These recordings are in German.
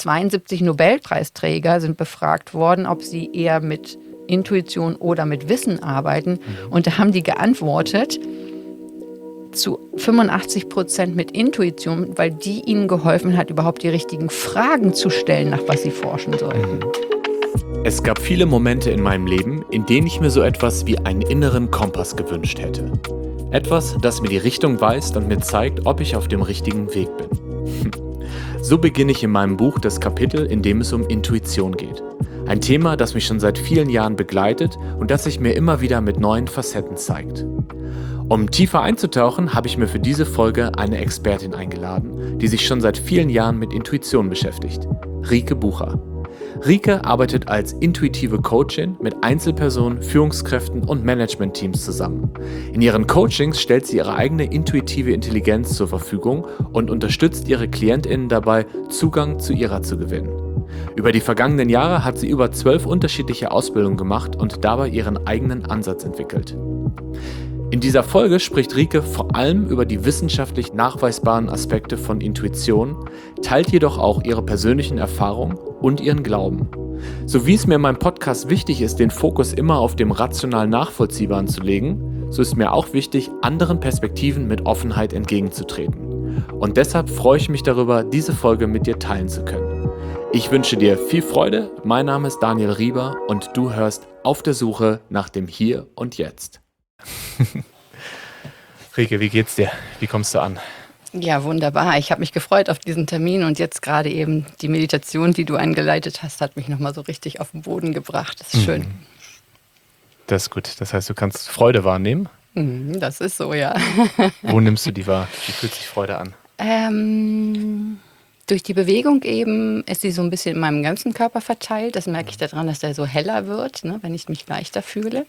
72 Nobelpreisträger sind befragt worden, ob sie eher mit Intuition oder mit Wissen arbeiten. Und da haben die geantwortet, zu 85% mit Intuition, weil die ihnen geholfen hat, überhaupt die richtigen Fragen zu stellen, nach was sie forschen sollen. Es gab viele Momente in meinem Leben, in denen ich mir so etwas wie einen inneren Kompass gewünscht hätte. Etwas, das mir die Richtung weist und mir zeigt, ob ich auf dem richtigen Weg bin. So beginne ich in meinem Buch das Kapitel, in dem es um Intuition geht. Ein Thema, das mich schon seit vielen Jahren begleitet und das sich mir immer wieder mit neuen Facetten zeigt. Um tiefer einzutauchen, habe ich mir für diese Folge eine Expertin eingeladen, die sich schon seit vielen Jahren mit Intuition beschäftigt. Rike Bucher. Rike arbeitet als intuitive Coachin mit Einzelpersonen, Führungskräften und Managementteams zusammen. In ihren Coachings stellt sie ihre eigene intuitive Intelligenz zur Verfügung und unterstützt ihre KlientInnen dabei, Zugang zu ihrer zu gewinnen. Über die vergangenen Jahre hat sie über 12 unterschiedliche Ausbildungen gemacht und dabei ihren eigenen Ansatz entwickelt. In dieser Folge spricht Rike vor allem über die wissenschaftlich nachweisbaren Aspekte von Intuition, teilt jedoch auch ihre persönlichen Erfahrungen und ihren Glauben. So wie es mir in meinem Podcast wichtig ist, den Fokus immer auf dem rational Nachvollziehbaren zu legen, so ist mir auch wichtig, anderen Perspektiven mit Offenheit entgegenzutreten. Und deshalb freue ich mich darüber, diese Folge mit dir teilen zu können. Ich wünsche dir viel Freude, mein Name ist Daniel Rieber und du hörst Auf der Suche nach dem Hier und Jetzt. Rike, wie geht's dir? Wie kommst du an? Ja, wunderbar. Ich habe mich gefreut auf diesen Termin und jetzt gerade eben die Meditation, die du eingeleitet hast, hat mich nochmal so richtig auf den Boden gebracht. Das ist schön. Das ist gut. Das heißt, du kannst Freude wahrnehmen? Das ist so, ja. Wo nimmst du die wahr? Wie fühlt sich Freude an? Durch die Bewegung eben ist sie so ein bisschen in meinem ganzen Körper verteilt. Das merke ich daran, dass der so heller wird, ne, wenn ich mich leichter fühle.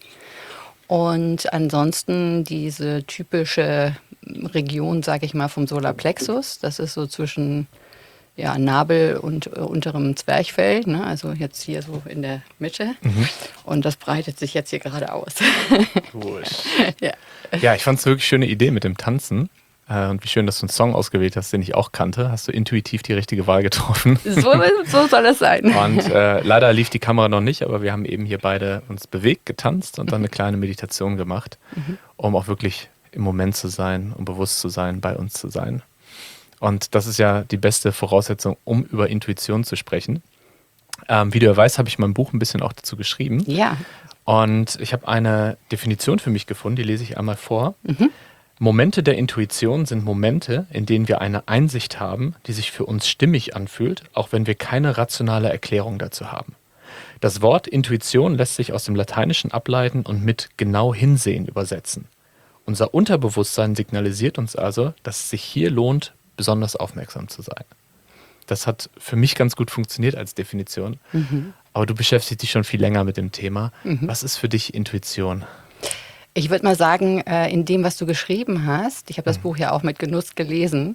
Und ansonsten diese typische Region, sage ich mal, vom Solarplexus, das ist so zwischen Nabel und unterem Zwerchfell, ne? Also jetzt hier so in der Mitte. Und das breitet sich jetzt hier gerade aus. Cool. Ja, ich fand es eine wirklich schöne Idee mit dem Tanzen. Und wie schön, dass du einen Song ausgewählt hast, den ich auch kannte. Hast du intuitiv die richtige Wahl getroffen. So soll es sein. Und leider lief die Kamera noch nicht, aber wir haben eben hier beide uns bewegt, getanzt und dann eine kleine Meditation gemacht, um auch wirklich im Moment zu sein, um bewusst zu sein, bei uns zu sein. Und das ist ja die beste Voraussetzung, um über Intuition zu sprechen. Wie du ja weißt, habe ich mein Buch ein bisschen auch dazu geschrieben. Ja. Und ich habe eine Definition für mich gefunden, die lese ich einmal vor. Momente der Intuition sind Momente, in denen wir eine Einsicht haben, die sich für uns stimmig anfühlt, auch wenn wir keine rationale Erklärung dazu haben. Das Wort Intuition lässt sich aus dem Lateinischen ableiten und mit genau hinsehen übersetzen. Unser Unterbewusstsein signalisiert uns also, dass es sich hier lohnt, besonders aufmerksam zu sein. Das hat für mich ganz gut funktioniert als Definition. Aber du beschäftigst dich schon viel länger mit dem Thema. Was ist für dich Intuition? Ich würde mal sagen, in dem, was du geschrieben hast, ich habe das Buch ja auch mit Genuss gelesen,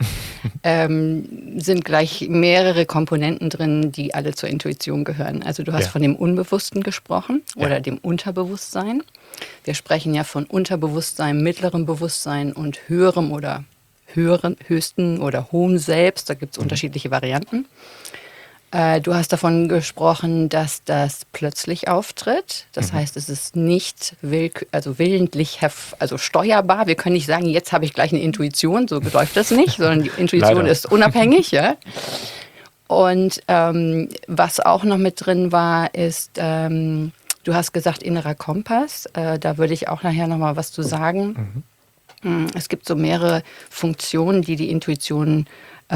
sind gleich mehrere Komponenten drin, die alle zur Intuition gehören. Also du hast von dem Unbewussten gesprochen oder dem Unterbewusstsein. Wir sprechen ja von Unterbewusstsein, mittlerem Bewusstsein und höherem oder höchsten oder hohem Selbst. Da gibt es unterschiedliche Varianten. Du hast davon gesprochen, dass das plötzlich auftritt. Das heißt, es ist nicht willentlich steuerbar. Wir können nicht sagen, jetzt habe ich gleich eine Intuition, so läuft das nicht, sondern die Intuition ist unabhängig. Ja? Und was auch noch mit drin war, ist, du hast gesagt, innerer Kompass. Da würde ich auch nachher noch mal was zu sagen. Es gibt so mehrere Funktionen, die die Intuition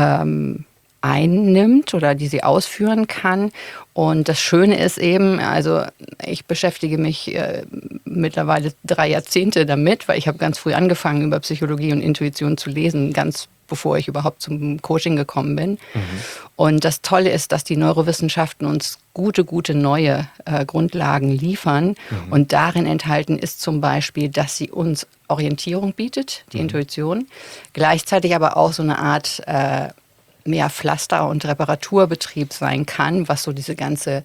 einnimmt oder die sie ausführen kann. Und das Schöne ist eben, also ich beschäftige mich mittlerweile 3 Jahrzehnte damit, weil ich habe ganz früh angefangen, über Psychologie und Intuition zu lesen, ganz bevor ich überhaupt zum Coaching gekommen bin. Und das Tolle ist, dass die Neurowissenschaften uns gute neue Grundlagen liefern. Und darin enthalten ist zum Beispiel, dass sie uns Orientierung bietet, die Intuition, gleichzeitig aber auch so eine Art mehr Pflaster- und Reparaturbetrieb sein kann, was so diese ganze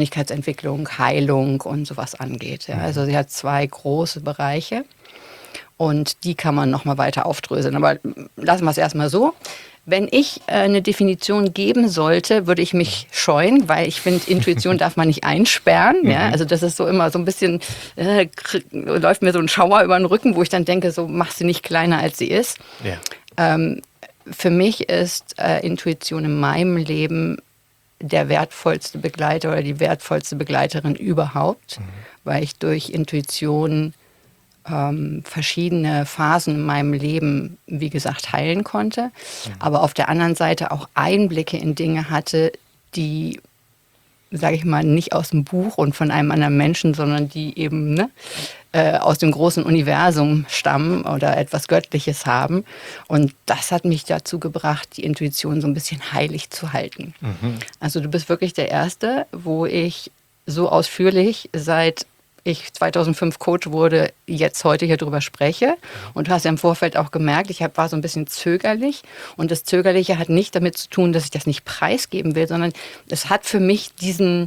Persönlichkeitsentwicklung, Heilung und sowas angeht. Ja. Also sie hat 2 große Bereiche. Und die kann man nochmal weiter aufdröseln. Aber lassen wir es erstmal so. Wenn ich eine Definition geben sollte, würde ich mich scheuen, weil ich finde, Intuition darf man nicht einsperren. Ja? Also das ist so immer so ein bisschen, läuft mir so ein Schauer über den Rücken, wo ich dann denke, so mach sie nicht kleiner, als sie ist. Ja. Für mich ist Intuition in meinem Leben der wertvollste Begleiter oder die wertvollste Begleiterin überhaupt, weil ich durch Intuition verschiedene Phasen in meinem Leben, wie gesagt, heilen konnte, aber auf der anderen Seite auch Einblicke in Dinge hatte, die, sage ich mal, nicht aus dem Buch und von einem anderen Menschen, sondern die eben aus dem großen Universum stammen oder etwas Göttliches haben. Und das hat mich dazu gebracht, die Intuition so ein bisschen heilig zu halten. Also du bist wirklich der Erste, wo ich so ausführlich seit ich 2005 Coach wurde, jetzt heute hier drüber spreche. Und du hast ja im Vorfeld auch gemerkt, ich war so ein bisschen zögerlich. Und das Zögerliche hat nicht damit zu tun, dass ich das nicht preisgeben will, sondern es hat für mich diesen,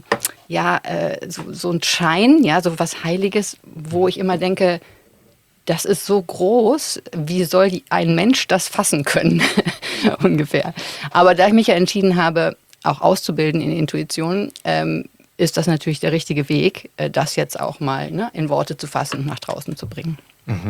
so einen Schein, ja, so was Heiliges, wo ich immer denke, das ist so groß, wie soll ein Mensch das fassen können, ungefähr. Aber da ich mich ja entschieden habe, auch auszubilden in Intuition, ist das natürlich der richtige Weg, das jetzt auch mal in Worte zu fassen und nach draußen zu bringen.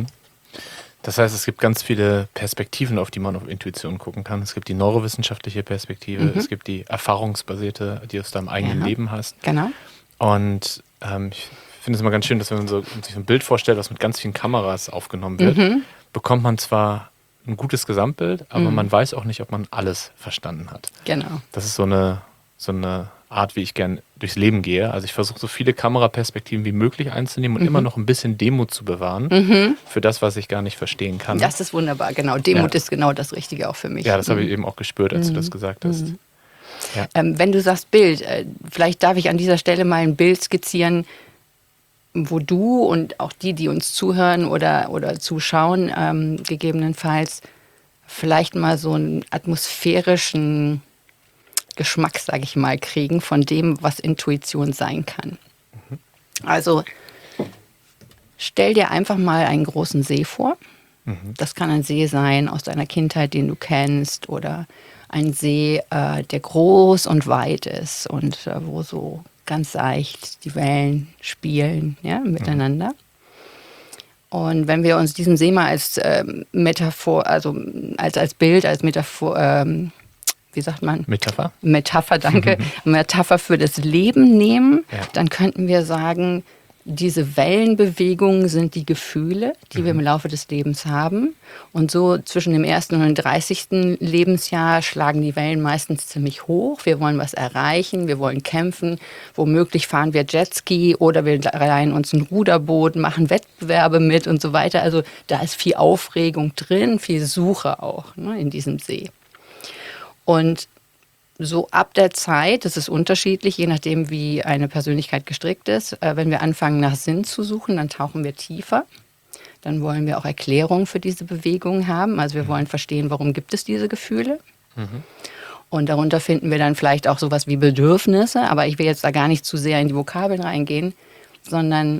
Das heißt, es gibt ganz viele Perspektiven, auf die man auf Intuition gucken kann. Es gibt die neurowissenschaftliche Perspektive, es gibt die erfahrungsbasierte, die du aus deinem eigenen Leben hast. Genau. Und ich finde es immer ganz schön, dass wenn man sich so ein Bild vorstellt, was mit ganz vielen Kameras aufgenommen wird, bekommt man zwar ein gutes Gesamtbild, aber man weiß auch nicht, ob man alles verstanden hat. Genau. Das ist so eine Art, wie ich gern durchs Leben gehe. Also ich versuche so viele Kameraperspektiven wie möglich einzunehmen und immer noch ein bisschen Demut zu bewahren für das, was ich gar nicht verstehen kann. Das ist wunderbar, genau. Demut ist genau das Richtige auch für mich. Ja, das habe ich eben auch gespürt, als du das gesagt hast. Ja. Wenn du sagst Bild, vielleicht darf ich an dieser Stelle mal ein Bild skizzieren, wo du und auch die uns zuhören oder zuschauen, gegebenenfalls vielleicht mal so einen atmosphärischen Geschmack, sage ich mal, kriegen von dem, was Intuition sein kann. Also stell dir einfach mal einen großen See vor. Das kann ein See sein aus deiner Kindheit, den du kennst, oder ein See, der groß und weit ist und wo so ganz seicht die Wellen spielen, ja, miteinander. Und wenn wir uns diesen See mal als Metaphor, also als Bild, als Metaphor, wie sagt man? Metapher, danke. Metapher für das Leben nehmen, dann könnten wir sagen, diese Wellenbewegungen sind die Gefühle, die wir im Laufe des Lebens haben. Und so zwischen dem 1. und dem 30. Lebensjahr schlagen die Wellen meistens ziemlich hoch. Wir wollen was erreichen, wir wollen kämpfen. Womöglich fahren wir Jetski oder wir leihen uns ein Ruderboot, machen Wettbewerbe mit und so weiter. Also da ist viel Aufregung drin, viel Suche auch, in diesem See. Und so ab der Zeit, das ist unterschiedlich, je nachdem, wie eine Persönlichkeit gestrickt ist, wenn wir anfangen nach Sinn zu suchen, dann tauchen wir tiefer. Dann wollen wir auch Erklärungen für diese Bewegungen haben. Also wir wollen verstehen, warum gibt es diese Gefühle. Und darunter finden wir dann vielleicht auch sowas wie Bedürfnisse. Aber ich will jetzt da gar nicht zu sehr in die Vokabeln reingehen, sondern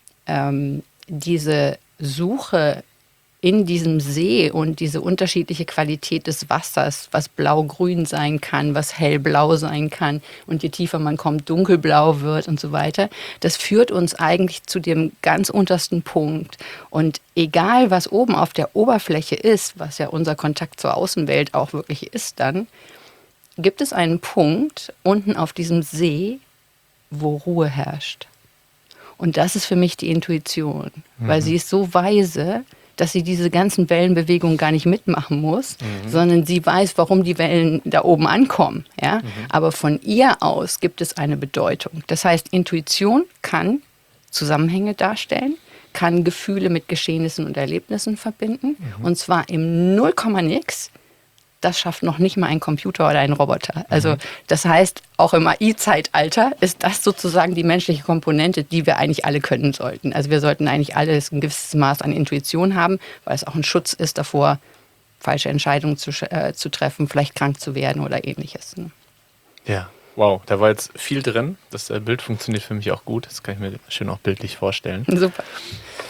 diese Suche in diesem See und diese unterschiedliche Qualität des Wassers, was blau-grün sein kann, was hellblau sein kann und je tiefer man kommt, dunkelblau wird und so weiter, das führt uns eigentlich zu dem ganz untersten Punkt. Und egal, was oben auf der Oberfläche ist, was ja unser Kontakt zur Außenwelt auch wirklich ist dann, gibt es einen Punkt unten auf diesem See, wo Ruhe herrscht. Und das ist für mich die Intuition, weil sie ist so weise, dass sie diese ganzen Wellenbewegungen gar nicht mitmachen muss, sondern sie weiß, warum die Wellen da oben ankommen. Ja? Aber von ihr aus gibt es eine Bedeutung. Das heißt, Intuition kann Zusammenhänge darstellen, kann Gefühle mit Geschehnissen und Erlebnissen verbinden, und zwar im 0,nix. Das schafft noch nicht mal ein Computer oder ein Roboter. Also das heißt, auch im AI-Zeitalter ist das sozusagen die menschliche Komponente, die wir eigentlich alle können sollten. Also wir sollten eigentlich alle ein gewisses Maß an Intuition haben, weil es auch ein Schutz ist davor, falsche Entscheidungen zu treffen, vielleicht krank zu werden oder ähnliches. Ne? Ja, wow, da war jetzt viel drin. Das Bild funktioniert für mich auch gut. Das kann ich mir schön auch bildlich vorstellen. Super.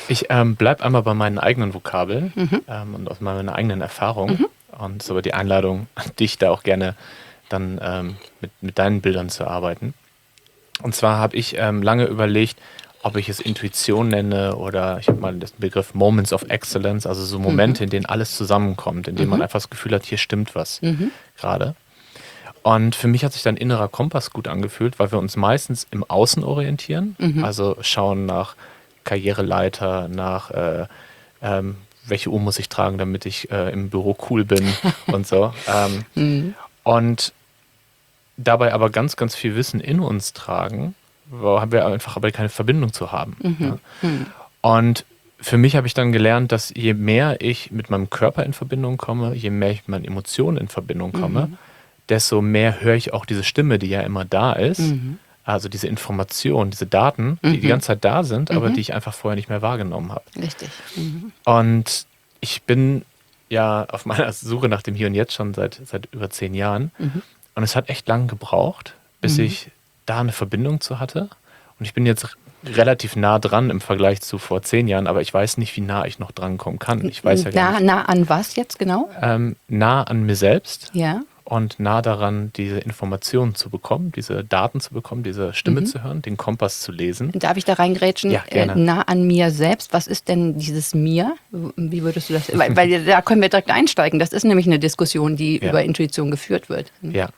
Ich bleibe einmal bei meinen eigenen Vokabeln und aus meiner eigenen Erfahrung. Und es ist aber die Einladung an dich, da auch gerne dann mit deinen Bildern zu arbeiten. Und zwar habe ich lange überlegt, ob ich es Intuition nenne oder ich habe mal den Begriff Moments of Excellence, also so Momente, in denen alles zusammenkommt, in denen man einfach das Gefühl hat, hier stimmt was gerade. Und für mich hat sich dann innerer Kompass gut angefühlt, weil wir uns meistens im Außen orientieren, also schauen nach Karriereleiter, nach welche Uhr muss ich tragen, damit ich im Büro cool bin und so. Und dabei aber ganz, ganz viel Wissen in uns tragen, haben wir einfach aber keine Verbindung zu haben. Ja. Und für mich habe ich dann gelernt, dass je mehr ich mit meinem Körper in Verbindung komme, je mehr ich mit meinen Emotionen in Verbindung komme, desto mehr höre ich auch diese Stimme, die ja immer da ist. Also diese Informationen, diese Daten, die die ganze Zeit da sind, aber die ich einfach vorher nicht mehr wahrgenommen habe. Richtig. Und ich bin ja auf meiner Suche nach dem Hier und Jetzt schon seit über 10 Jahren. Und es hat echt lang gebraucht, bis ich da eine Verbindung zu hatte. Und ich bin jetzt relativ nah dran im Vergleich zu vor 10 Jahren, aber ich weiß nicht, wie nah ich noch drankommen kann. Ich weiß ja gar nicht. Nah an was jetzt genau? Nah an mir selbst. Ja. Und nah daran, diese Informationen zu bekommen, diese Daten zu bekommen, diese Stimme zu hören, den Kompass zu lesen. Darf ich da reingrätschen? Ja, gerne. Nah an mir selbst. Was ist denn dieses Mir? Wie würdest du das? Weil da können wir direkt einsteigen. Das ist nämlich eine Diskussion, die über Intuition geführt wird. Ja.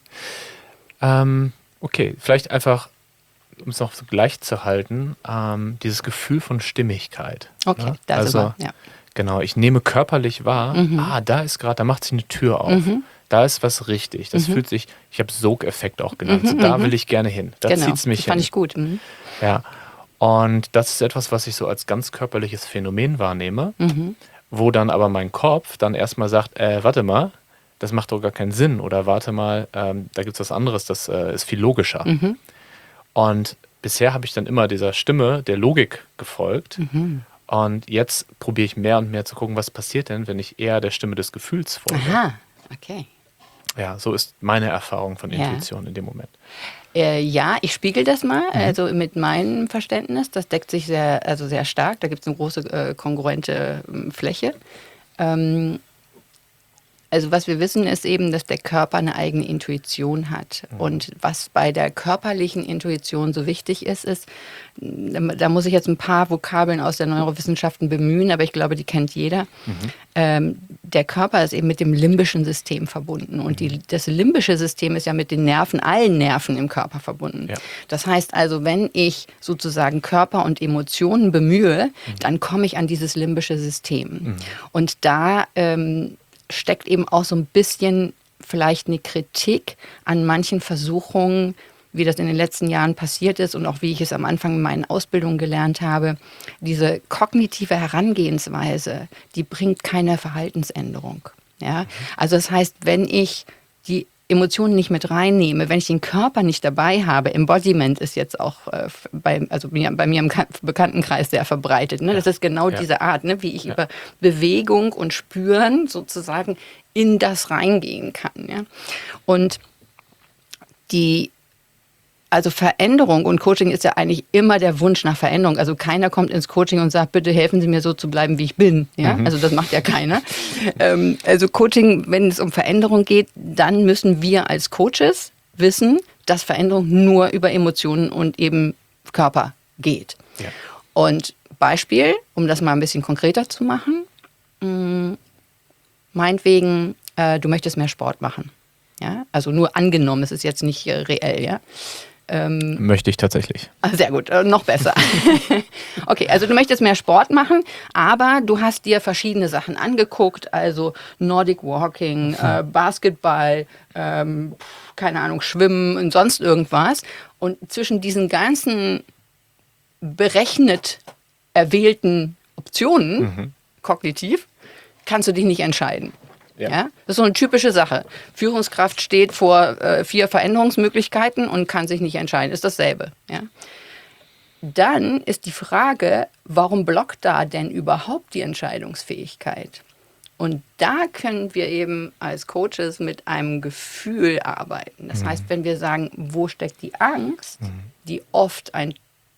Okay, vielleicht einfach, um es noch so gleich zu halten, dieses Gefühl von Stimmigkeit. Okay, Ne? das also, aber, ja. Genau, ich nehme körperlich wahr, da macht sich eine Tür auf. Da ist was richtig. Das fühlt sich, ich habe Sogeffekt auch genannt. Da will ich gerne hin. Da zieht es mich das fand hin. ich gut. Ja. Und das ist etwas, was ich so als ganz körperliches Phänomen wahrnehme, wo dann aber mein Kopf dann erstmal sagt, warte mal, das macht doch gar keinen Sinn. Oder warte mal, da gibt es was anderes, das ist viel logischer. Und bisher habe ich dann immer dieser Stimme der Logik gefolgt. Und jetzt probiere ich mehr und mehr zu gucken, was passiert denn, wenn ich eher der Stimme des Gefühls folge. Aha, okay. Ja, so ist meine Erfahrung von Intuition in dem Moment. Ja, ich spiegel das mal, also mit meinem Verständnis. Das deckt sich sehr stark. Da gibt es eine große kongruente Fläche. Also was wir wissen, ist eben, dass der Körper eine eigene Intuition hat. Und was bei der körperlichen Intuition so wichtig ist, da muss ich jetzt ein paar Vokabeln aus der Neurowissenschaften bemühen, aber ich glaube, die kennt jeder. Der Körper ist eben mit dem limbischen System verbunden. Und das limbische System ist ja mit den Nerven, allen Nerven im Körper verbunden. Ja. Das heißt also, wenn ich sozusagen Körper und Emotionen bemühe, dann komme ich an dieses limbische System. Und da steckt eben auch so ein bisschen vielleicht eine Kritik an manchen Versuchungen, wie das in den letzten Jahren passiert ist und auch wie ich es am Anfang in meinen Ausbildungen gelernt habe. Diese kognitive Herangehensweise, die bringt keine Verhaltensänderung. Ja? Also das heißt, wenn ich die Emotionen nicht mit reinnehme, wenn ich den Körper nicht dabei habe, Embodiment ist jetzt auch bei mir im Bekanntenkreis sehr verbreitet. Ne? Das ist genau diese Art, ne? Wie ich über Bewegung und Spüren sozusagen in das reingehen kann. Ja? Und also Veränderung und Coaching ist ja eigentlich immer der Wunsch nach Veränderung. Also keiner kommt ins Coaching und sagt, bitte helfen Sie mir so zu bleiben, wie ich bin. Ja? Also das macht ja keiner. Also Coaching, wenn es um Veränderung geht, dann müssen wir als Coaches wissen, dass Veränderung nur über Emotionen und eben Körper geht. Ja. Und Beispiel, um das mal ein bisschen konkreter zu machen, meinetwegen, du möchtest mehr Sport machen. Ja? Also nur angenommen, es ist jetzt nicht reell, ja. Möchte ich tatsächlich. Sehr gut, noch besser. Okay, also du möchtest mehr Sport machen, aber du hast dir verschiedene Sachen angeguckt, also Nordic Walking, Basketball, keine Ahnung, Schwimmen und sonst irgendwas. Und zwischen diesen ganzen berechnet erwählten Optionen, kognitiv, kannst du dich nicht entscheiden. Ja. Ja? Das ist so eine typische Sache. Führungskraft steht vor 4 Veränderungsmöglichkeiten und kann sich nicht entscheiden. Ist dasselbe. Ja? Dann ist die Frage, warum blockt da denn überhaupt die Entscheidungsfähigkeit? Und da können wir eben als Coaches mit einem Gefühl arbeiten. Das heißt, wenn wir sagen, wo steckt die Angst, die oft ein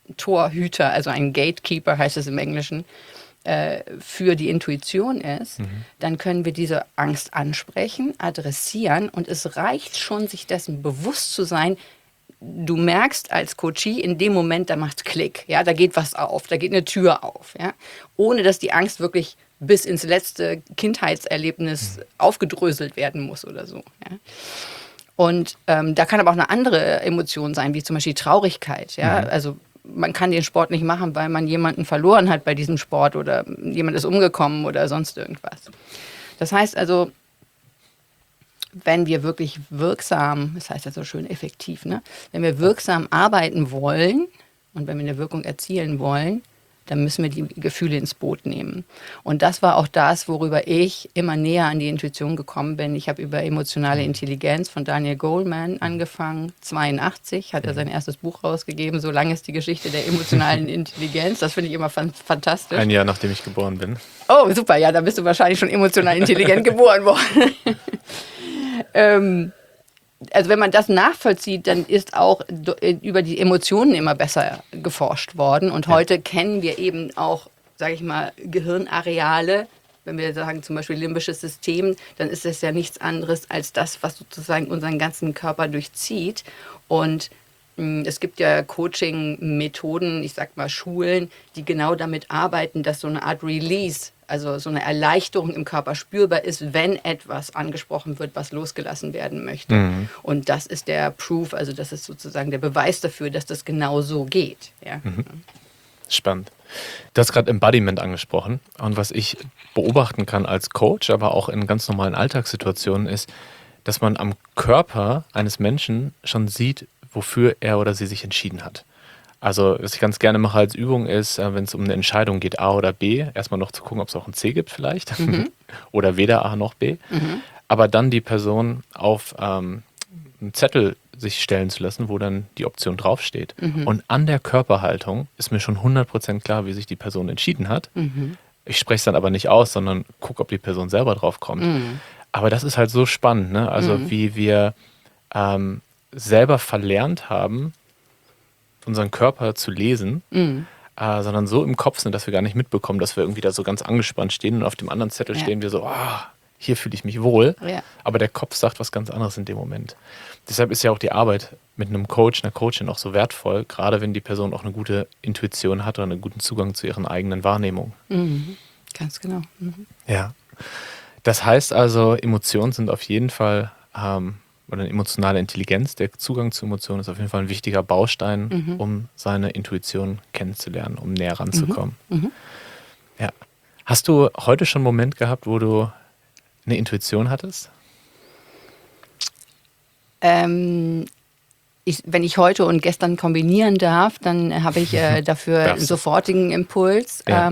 Torhüter, also ein Gatekeeper heißt es im Englischen, für die Intuition ist, dann können wir diese Angst ansprechen, adressieren und es reicht schon, sich dessen bewusst zu sein. Du merkst als Coachie in dem Moment, da macht Klick, ja, da geht was auf, da geht eine Tür auf, ja, ohne dass die Angst wirklich bis ins letzte Kindheitserlebnis aufgedröselt werden muss oder so. Ja. Und da kann aber auch eine andere Emotion sein, wie zum Beispiel Traurigkeit, ja, also man kann den Sport nicht machen, weil man jemanden verloren hat bei diesem Sport oder jemand ist umgekommen oder sonst irgendwas. Das heißt also, wenn wir wirklich wirksam, das heißt ja so schön effektiv, ne? Wenn wir wirksam arbeiten wollen und wenn wir eine Wirkung erzielen wollen, dann müssen wir die Gefühle ins Boot nehmen. Und das war auch das, worüber ich immer näher an die Intuition gekommen bin. Ich habe über emotionale Intelligenz von Daniel Goleman angefangen. 82 hat er sein erstes Buch rausgegeben. So lang ist die Geschichte der emotionalen Intelligenz. Das finde ich immer fantastisch. Ein Jahr, nachdem ich geboren bin. Oh, super. Ja, da bist du wahrscheinlich schon emotional intelligent geboren worden. Also wenn man das nachvollzieht, dann ist auch über die Emotionen immer besser geforscht worden. Und heute kennen wir eben auch, sage ich mal, Gehirnareale. Wenn wir sagen zum Beispiel limbisches System, dann ist das ja nichts anderes als das, was sozusagen unseren ganzen Körper durchzieht. Und es gibt ja Coaching-Methoden, ich sag mal Schulen, die genau damit arbeiten, dass so eine Art Release, also so eine Erleichterung im Körper spürbar ist, wenn etwas angesprochen wird, was losgelassen werden möchte. Und das ist der Proof, also das ist sozusagen der Beweis dafür, dass das genau so geht. Ja. Spannend. Du hast gerade Embodiment angesprochen. Und was ich beobachten kann als Coach, aber auch in ganz normalen Alltagssituationen, ist, dass man am Körper eines Menschen schon sieht, wofür er oder sie sich entschieden hat. Also, was ich ganz gerne mache als Übung ist, wenn es um eine Entscheidung geht, A oder B, erstmal noch zu gucken, ob es auch ein C gibt vielleicht. Oder weder A noch B. Aber dann die Person auf einen Zettel sich stellen zu lassen, wo dann die Option draufsteht. Und an der Körperhaltung ist mir schon 100% klar, wie sich die Person entschieden hat. Ich spreche es dann aber nicht aus, sondern gucke, ob die Person selber drauf kommt. Aber das ist halt so spannend, ne? Also wie wir selber verlernt haben, unseren Körper zu lesen, sondern so im Kopf sind, dass wir gar nicht mitbekommen, dass wir irgendwie da so ganz angespannt stehen und auf dem anderen Zettel stehen wir so, hier fühle ich mich wohl, aber der Kopf sagt was ganz anderes in dem Moment. Deshalb ist ja auch die Arbeit mit einem Coach, einer Coachin auch so wertvoll, gerade wenn die Person auch eine gute Intuition hat oder einen guten Zugang zu ihren eigenen Wahrnehmungen. Ganz genau. Ja. Das heißt also, Emotionen sind auf jeden Fall oder eine emotionale Intelligenz, der Zugang zu Emotionen ist auf jeden Fall ein wichtiger Baustein, um seine Intuition kennenzulernen, um näher ranzukommen. Ja. Hast du heute schon einen Moment gehabt, wo du eine Intuition hattest? Wenn ich heute und gestern kombinieren darf, dann habe ich dafür einen sofortigen Impuls. Ja.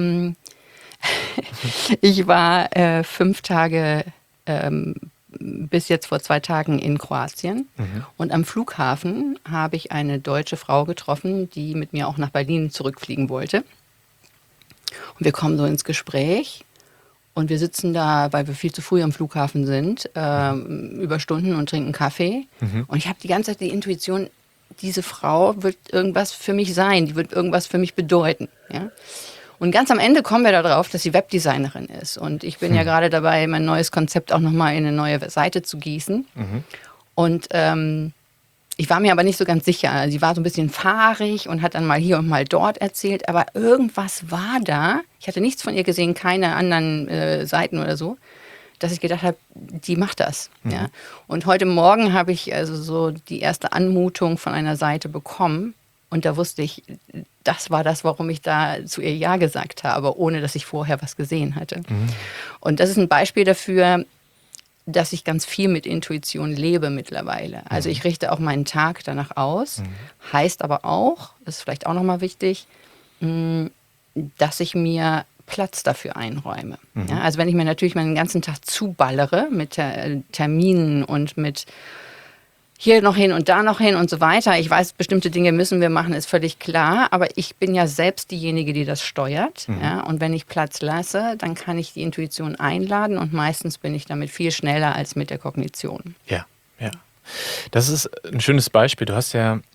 Ich war 5 Tage bis jetzt vor 2 Tagen in Kroatien. Und am Flughafen habe ich eine deutsche Frau getroffen, die mit mir auch nach Berlin zurückfliegen wollte. Und wir kommen so ins Gespräch und wir sitzen da, weil wir viel zu früh am Flughafen sind, über Stunden und trinken Kaffee. Und ich habe die ganze Zeit die Intuition, diese Frau wird irgendwas für mich sein, die wird irgendwas für mich bedeuten. Ja? Und ganz am Ende kommen wir darauf, dass sie Webdesignerin ist. Und ich bin ja gerade dabei, mein neues Konzept auch nochmal in eine neue Seite zu gießen. Und ich war mir aber nicht so ganz sicher. Sie war so ein bisschen fahrig und hat dann mal hier und mal dort erzählt. Aber irgendwas war da. Ich hatte nichts von ihr gesehen, keine anderen Seiten oder so, dass ich gedacht habe, die macht das. Ja. Und heute Morgen habe ich also so die erste Anmutung von einer Seite bekommen. Und da wusste ich, das war das, warum ich da zu ihr Ja gesagt habe, ohne dass ich vorher was gesehen hatte. Und das ist ein Beispiel dafür, dass ich ganz viel mit Intuition lebe mittlerweile. Also ich richte auch meinen Tag danach aus. Heißt aber auch, das ist vielleicht auch nochmal wichtig, dass ich mir Platz dafür einräume. Ja, also wenn ich mir natürlich meinen ganzen Tag zuballere mit Terminen und mit hier noch hin und da noch hin und so weiter. Ich weiß, bestimmte Dinge müssen wir machen, ist völlig klar. Aber ich bin ja selbst diejenige, die das steuert. Ja? Und wenn ich Platz lasse, dann kann ich die Intuition einladen. Und meistens bin ich damit viel schneller als mit der Kognition. Ja, ja. Das ist ein schönes Beispiel. Du hast ja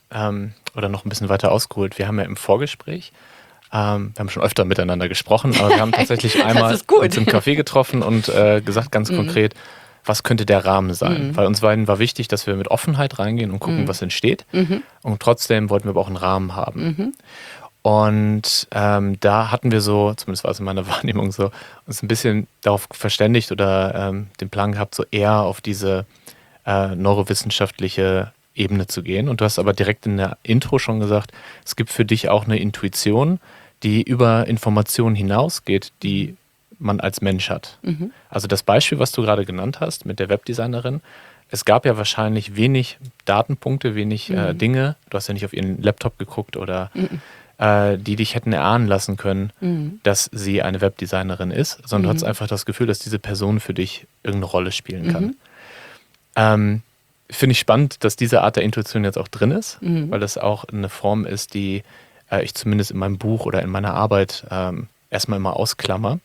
oder noch ein bisschen weiter ausgeholt. Wir haben ja im Vorgespräch, wir haben schon öfter miteinander gesprochen, aber wir haben tatsächlich einmal uns im Café getroffen und gesagt ganz konkret, was könnte der Rahmen sein? Weil uns beiden war wichtig, dass wir mit Offenheit reingehen und gucken, was entsteht. Und trotzdem wollten wir aber auch einen Rahmen haben. Und da hatten wir so, zumindest war es in meiner Wahrnehmung so, uns ein bisschen darauf verständigt oder den Plan gehabt, so eher auf diese neurowissenschaftliche Ebene zu gehen. Und du hast aber direkt in der Intro schon gesagt, es gibt für dich auch eine Intuition, die über Informationen hinausgeht, die man als Mensch hat. Also das Beispiel, was du gerade genannt hast mit der Webdesignerin, es gab ja wahrscheinlich wenig Datenpunkte, wenig Dinge, du hast ja nicht auf ihren Laptop geguckt oder die dich hätten erahnen lassen können, dass sie eine Webdesignerin ist, sondern du hattest einfach das Gefühl, dass diese Person für dich irgendeine Rolle spielen kann. Finde ich spannend, dass diese Art der Intuition jetzt auch drin ist, weil das auch eine Form ist, die ich zumindest in meinem Buch oder in meiner Arbeit erstmal immer ausklammer.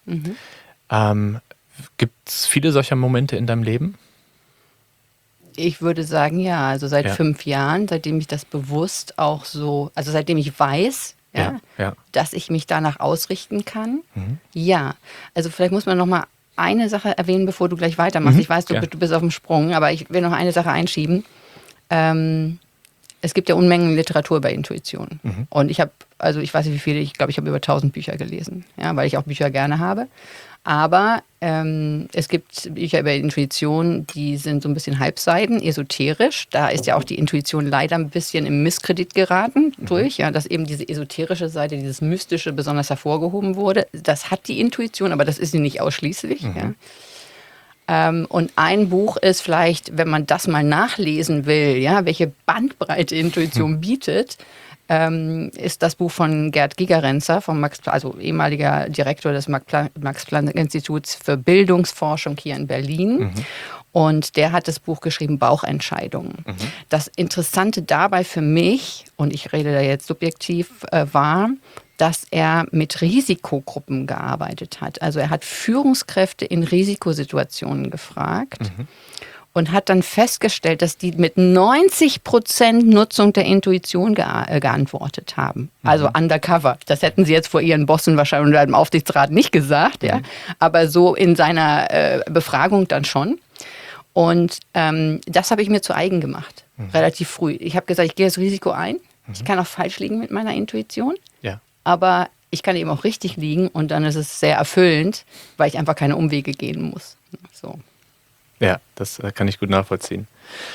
Gibt es viele solcher Momente in deinem Leben? Ich würde sagen, ja. Also seit 5 Jahren, seitdem ich das bewusst auch so, also seitdem ich weiß, dass ich mich danach ausrichten kann. Ja, also vielleicht muss man noch mal eine Sache erwähnen, bevor du gleich weitermachst. Ich weiß, du bist auf dem Sprung, aber ich will noch eine Sache einschieben. Es gibt ja Unmengen Literatur über Intuition. Und ich weiß nicht wie viele, ich glaube, ich habe über 1000 Bücher gelesen, ja, weil ich auch Bücher gerne habe. Aber es gibt Bücher über Intuition, die sind so ein bisschen halbseiden, esoterisch. Da ist ja auch die Intuition leider ein bisschen im Misskredit geraten durch, ja, dass eben diese esoterische Seite, dieses Mystische besonders hervorgehoben wurde. Das hat die Intuition, aber das ist sie nicht ausschließlich. Und ein Buch ist vielleicht, wenn man das mal nachlesen will, ja, welche Bandbreite Intuition bietet, ist das Buch von Gerd Gigerenzer, also ehemaliger Direktor des Max-Planck-Instituts für Bildungsforschung hier in Berlin. Und der hat das Buch geschrieben, Bauchentscheidungen. Das Interessante dabei für mich, und ich rede da jetzt subjektiv, war, dass er mit Risikogruppen gearbeitet hat. Also er hat Führungskräfte in Risikosituationen gefragt. Und hat dann festgestellt, dass die mit 90% Nutzung der Intuition geantwortet haben. Also undercover. Das hätten sie jetzt vor ihren Bossen wahrscheinlich oder im Aufsichtsrat nicht gesagt, ja. Aber so in seiner Befragung dann schon. Und das habe ich mir zu eigen gemacht, relativ früh. Ich habe gesagt, ich gehe das Risiko ein. Ich kann auch falsch liegen mit meiner Intuition. Aber ich kann eben auch richtig liegen und dann ist es sehr erfüllend, weil ich einfach keine Umwege gehen muss. So. Ja, das kann ich gut nachvollziehen.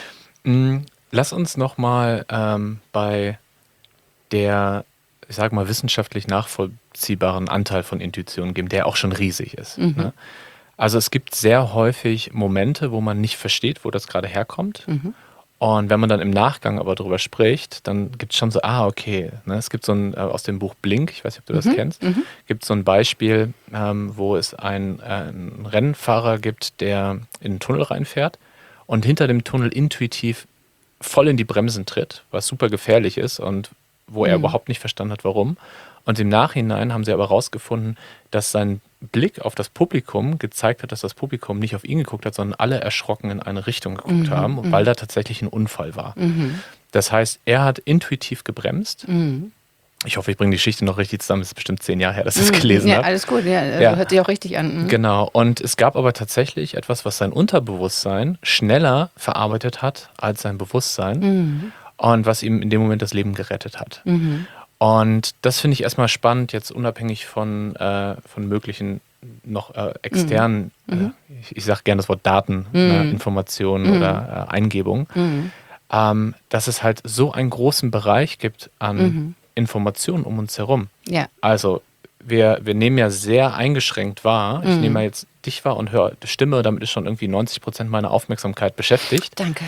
Lass uns nochmal bei der, ich sage mal, wissenschaftlich nachvollziehbaren Anteil von Intuition geben, der auch schon riesig ist. Ne? Also es gibt sehr häufig Momente, wo man nicht versteht, wo das gerade herkommt. Und wenn man dann im Nachgang aber darüber spricht, dann gibt es schon so, okay, ne, es gibt so ein, aus dem Buch Blink, ich weiß nicht, ob du das kennst, gibt es so ein Beispiel, wo es einen Rennfahrer gibt, der in einen Tunnel reinfährt und hinter dem Tunnel intuitiv voll in die Bremsen tritt, was super gefährlich ist und wo er überhaupt nicht verstanden hat, warum. Und im Nachhinein haben sie aber herausgefunden, dass sein Blick auf das Publikum gezeigt hat, dass das Publikum nicht auf ihn geguckt hat, sondern alle erschrocken in eine Richtung geguckt haben, weil da tatsächlich ein Unfall war. Das heißt, er hat intuitiv gebremst. Ich hoffe, ich bringe die Geschichte noch richtig zusammen. Es ist bestimmt 10 Jahre her, dass ich das gelesen habe. Ja, alles gut. Ja, hört sich auch richtig an. Genau. Und es gab aber tatsächlich etwas, was sein Unterbewusstsein schneller verarbeitet hat als sein Bewusstsein und was ihm in dem Moment das Leben gerettet hat. Und das finde ich erstmal spannend, jetzt unabhängig von möglichen noch externen, ich sage gerne das Wort Daten, Informationen oder Eingebungen, dass es halt so einen großen Bereich gibt an Informationen um uns herum. Ja. Also wir nehmen ja sehr eingeschränkt wahr. Ich nehme ja jetzt dich wahr und höre die Stimme, damit ist schon irgendwie 90% meiner Aufmerksamkeit beschäftigt. Danke.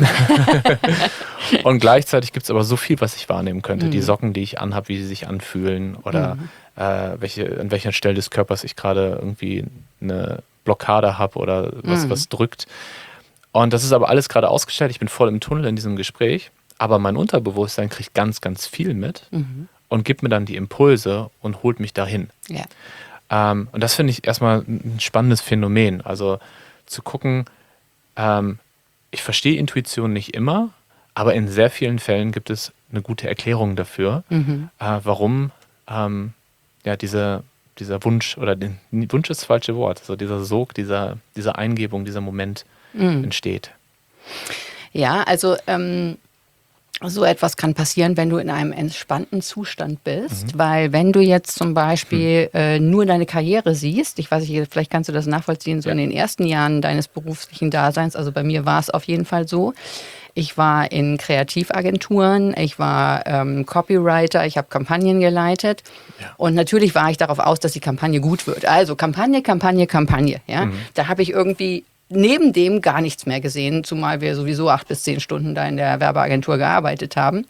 Und gleichzeitig gibt es aber so viel, was ich wahrnehmen könnte. Die Socken, die ich anhabe, wie sie sich anfühlen oder an welcher Stelle des Körpers ich gerade irgendwie eine Blockade habe oder was drückt. Und das ist aber alles gerade ausgestellt. Ich bin voll im Tunnel in diesem Gespräch. Aber mein Unterbewusstsein kriegt ganz, ganz viel mit und gibt mir dann die Impulse und holt mich dahin. Ja. Und das finde ich erstmal ein spannendes Phänomen. Also zu gucken, ich verstehe Intuition nicht immer, aber in sehr vielen Fällen gibt es eine gute Erklärung dafür, warum dieser Wunsch, oder Wunsch ist das falsche Wort, so dieser Sog, diese Eingebung, dieser Moment entsteht. Ja, also so etwas kann passieren, wenn du in einem entspannten Zustand bist, weil wenn du jetzt zum Beispiel nur deine Karriere siehst, ich weiß nicht, vielleicht kannst du das nachvollziehen, so in den ersten Jahren deines beruflichen Daseins, also bei mir war es auf jeden Fall so, ich war in Kreativagenturen, ich war Copywriter, ich habe Kampagnen geleitet und natürlich war ich darauf aus, dass die Kampagne gut wird. Also Kampagne. Ja? Da habe ich irgendwie neben dem gar nichts mehr gesehen, zumal wir sowieso 8 bis 10 Stunden da in der Werbeagentur gearbeitet haben.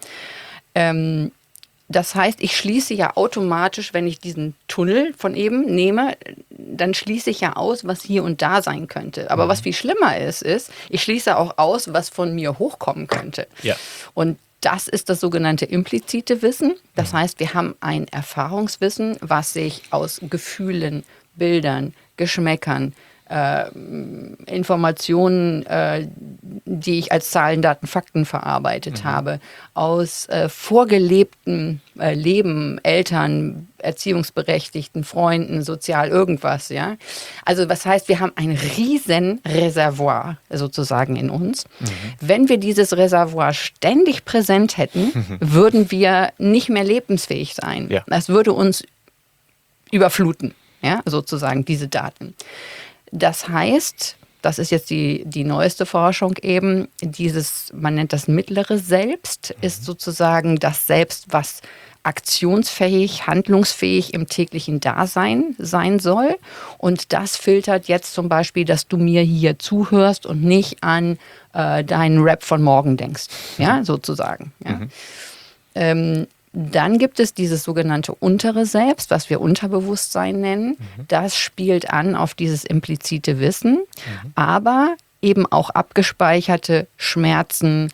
Das heißt, ich schließe ja automatisch, wenn ich diesen Tunnel von eben nehme, dann schließe ich ja aus, was hier und da sein könnte. Aber was viel schlimmer ist, ich schließe auch aus, was von mir hochkommen könnte. Ja. Und das ist das sogenannte implizite Wissen. Das heißt, wir haben ein Erfahrungswissen, was sich aus Gefühlen, Bildern, Geschmäckern, Informationen, die ich als Zahlen, Daten, Fakten verarbeitet habe, aus vorgelebtem Leben, Eltern, Erziehungsberechtigten, Freunden, sozial irgendwas, ja. Also was heißt, wir haben ein riesen Reservoir sozusagen in uns. Wenn wir dieses Reservoir ständig präsent hätten, würden wir nicht mehr lebensfähig sein. Ja. Das würde uns überfluten, ja, sozusagen diese Daten. Das heißt, das ist jetzt die neueste Forschung eben, man nennt das mittlere Selbst, ist sozusagen das Selbst, was aktionsfähig, handlungsfähig im täglichen Dasein sein soll. Und das filtert jetzt zum Beispiel, dass du mir hier zuhörst und nicht an deinen Rap von morgen denkst, ja, sozusagen. Ja. Dann gibt es dieses sogenannte untere Selbst, was wir Unterbewusstsein nennen. Das spielt an auf dieses implizite Wissen, aber eben auch abgespeicherte Schmerzen,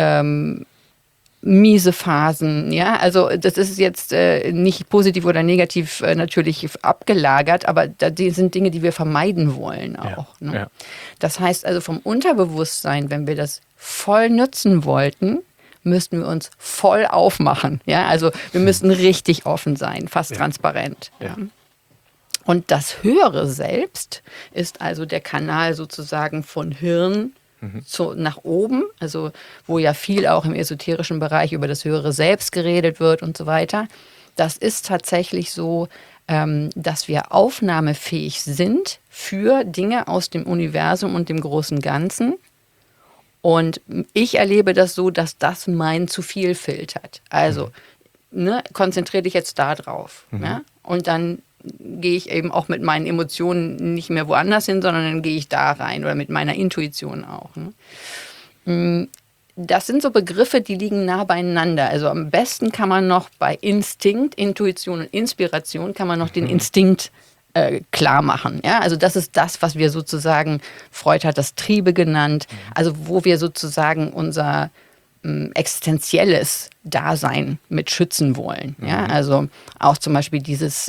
miese Phasen. Ja? Also das ist jetzt nicht positiv oder negativ natürlich abgelagert, aber die sind Dinge, die wir vermeiden wollen auch. Ja. Ne? Ja. Das heißt also vom Unterbewusstsein, wenn wir das voll nutzen wollten, müssten wir uns voll aufmachen. Ja? Also wir müssen richtig offen sein, fast transparent. Ja. Und das höhere Selbst ist also der Kanal sozusagen von Hirn nach oben, also wo ja viel auch im esoterischen Bereich über das höhere Selbst geredet wird und so weiter. Das ist tatsächlich so, dass wir aufnahmefähig sind für Dinge aus dem Universum und dem großen Ganzen. Und ich erlebe das so, dass das mein zu viel filtert. Also konzentriere dich jetzt da drauf. Ja? Und dann gehe ich eben auch mit meinen Emotionen nicht mehr woanders hin, sondern dann gehe ich da rein oder mit meiner Intuition auch. Ne? Das sind so Begriffe, die liegen nah beieinander. Also am besten kann man noch bei Instinkt, Intuition und Inspiration kann man noch den Instinkt klar machen. Ja? Also das ist das, was wir sozusagen, Freud hat das Triebe genannt, also wo wir sozusagen unser existenzielles Dasein mit schützen wollen. Ja? Also auch zum Beispiel dieses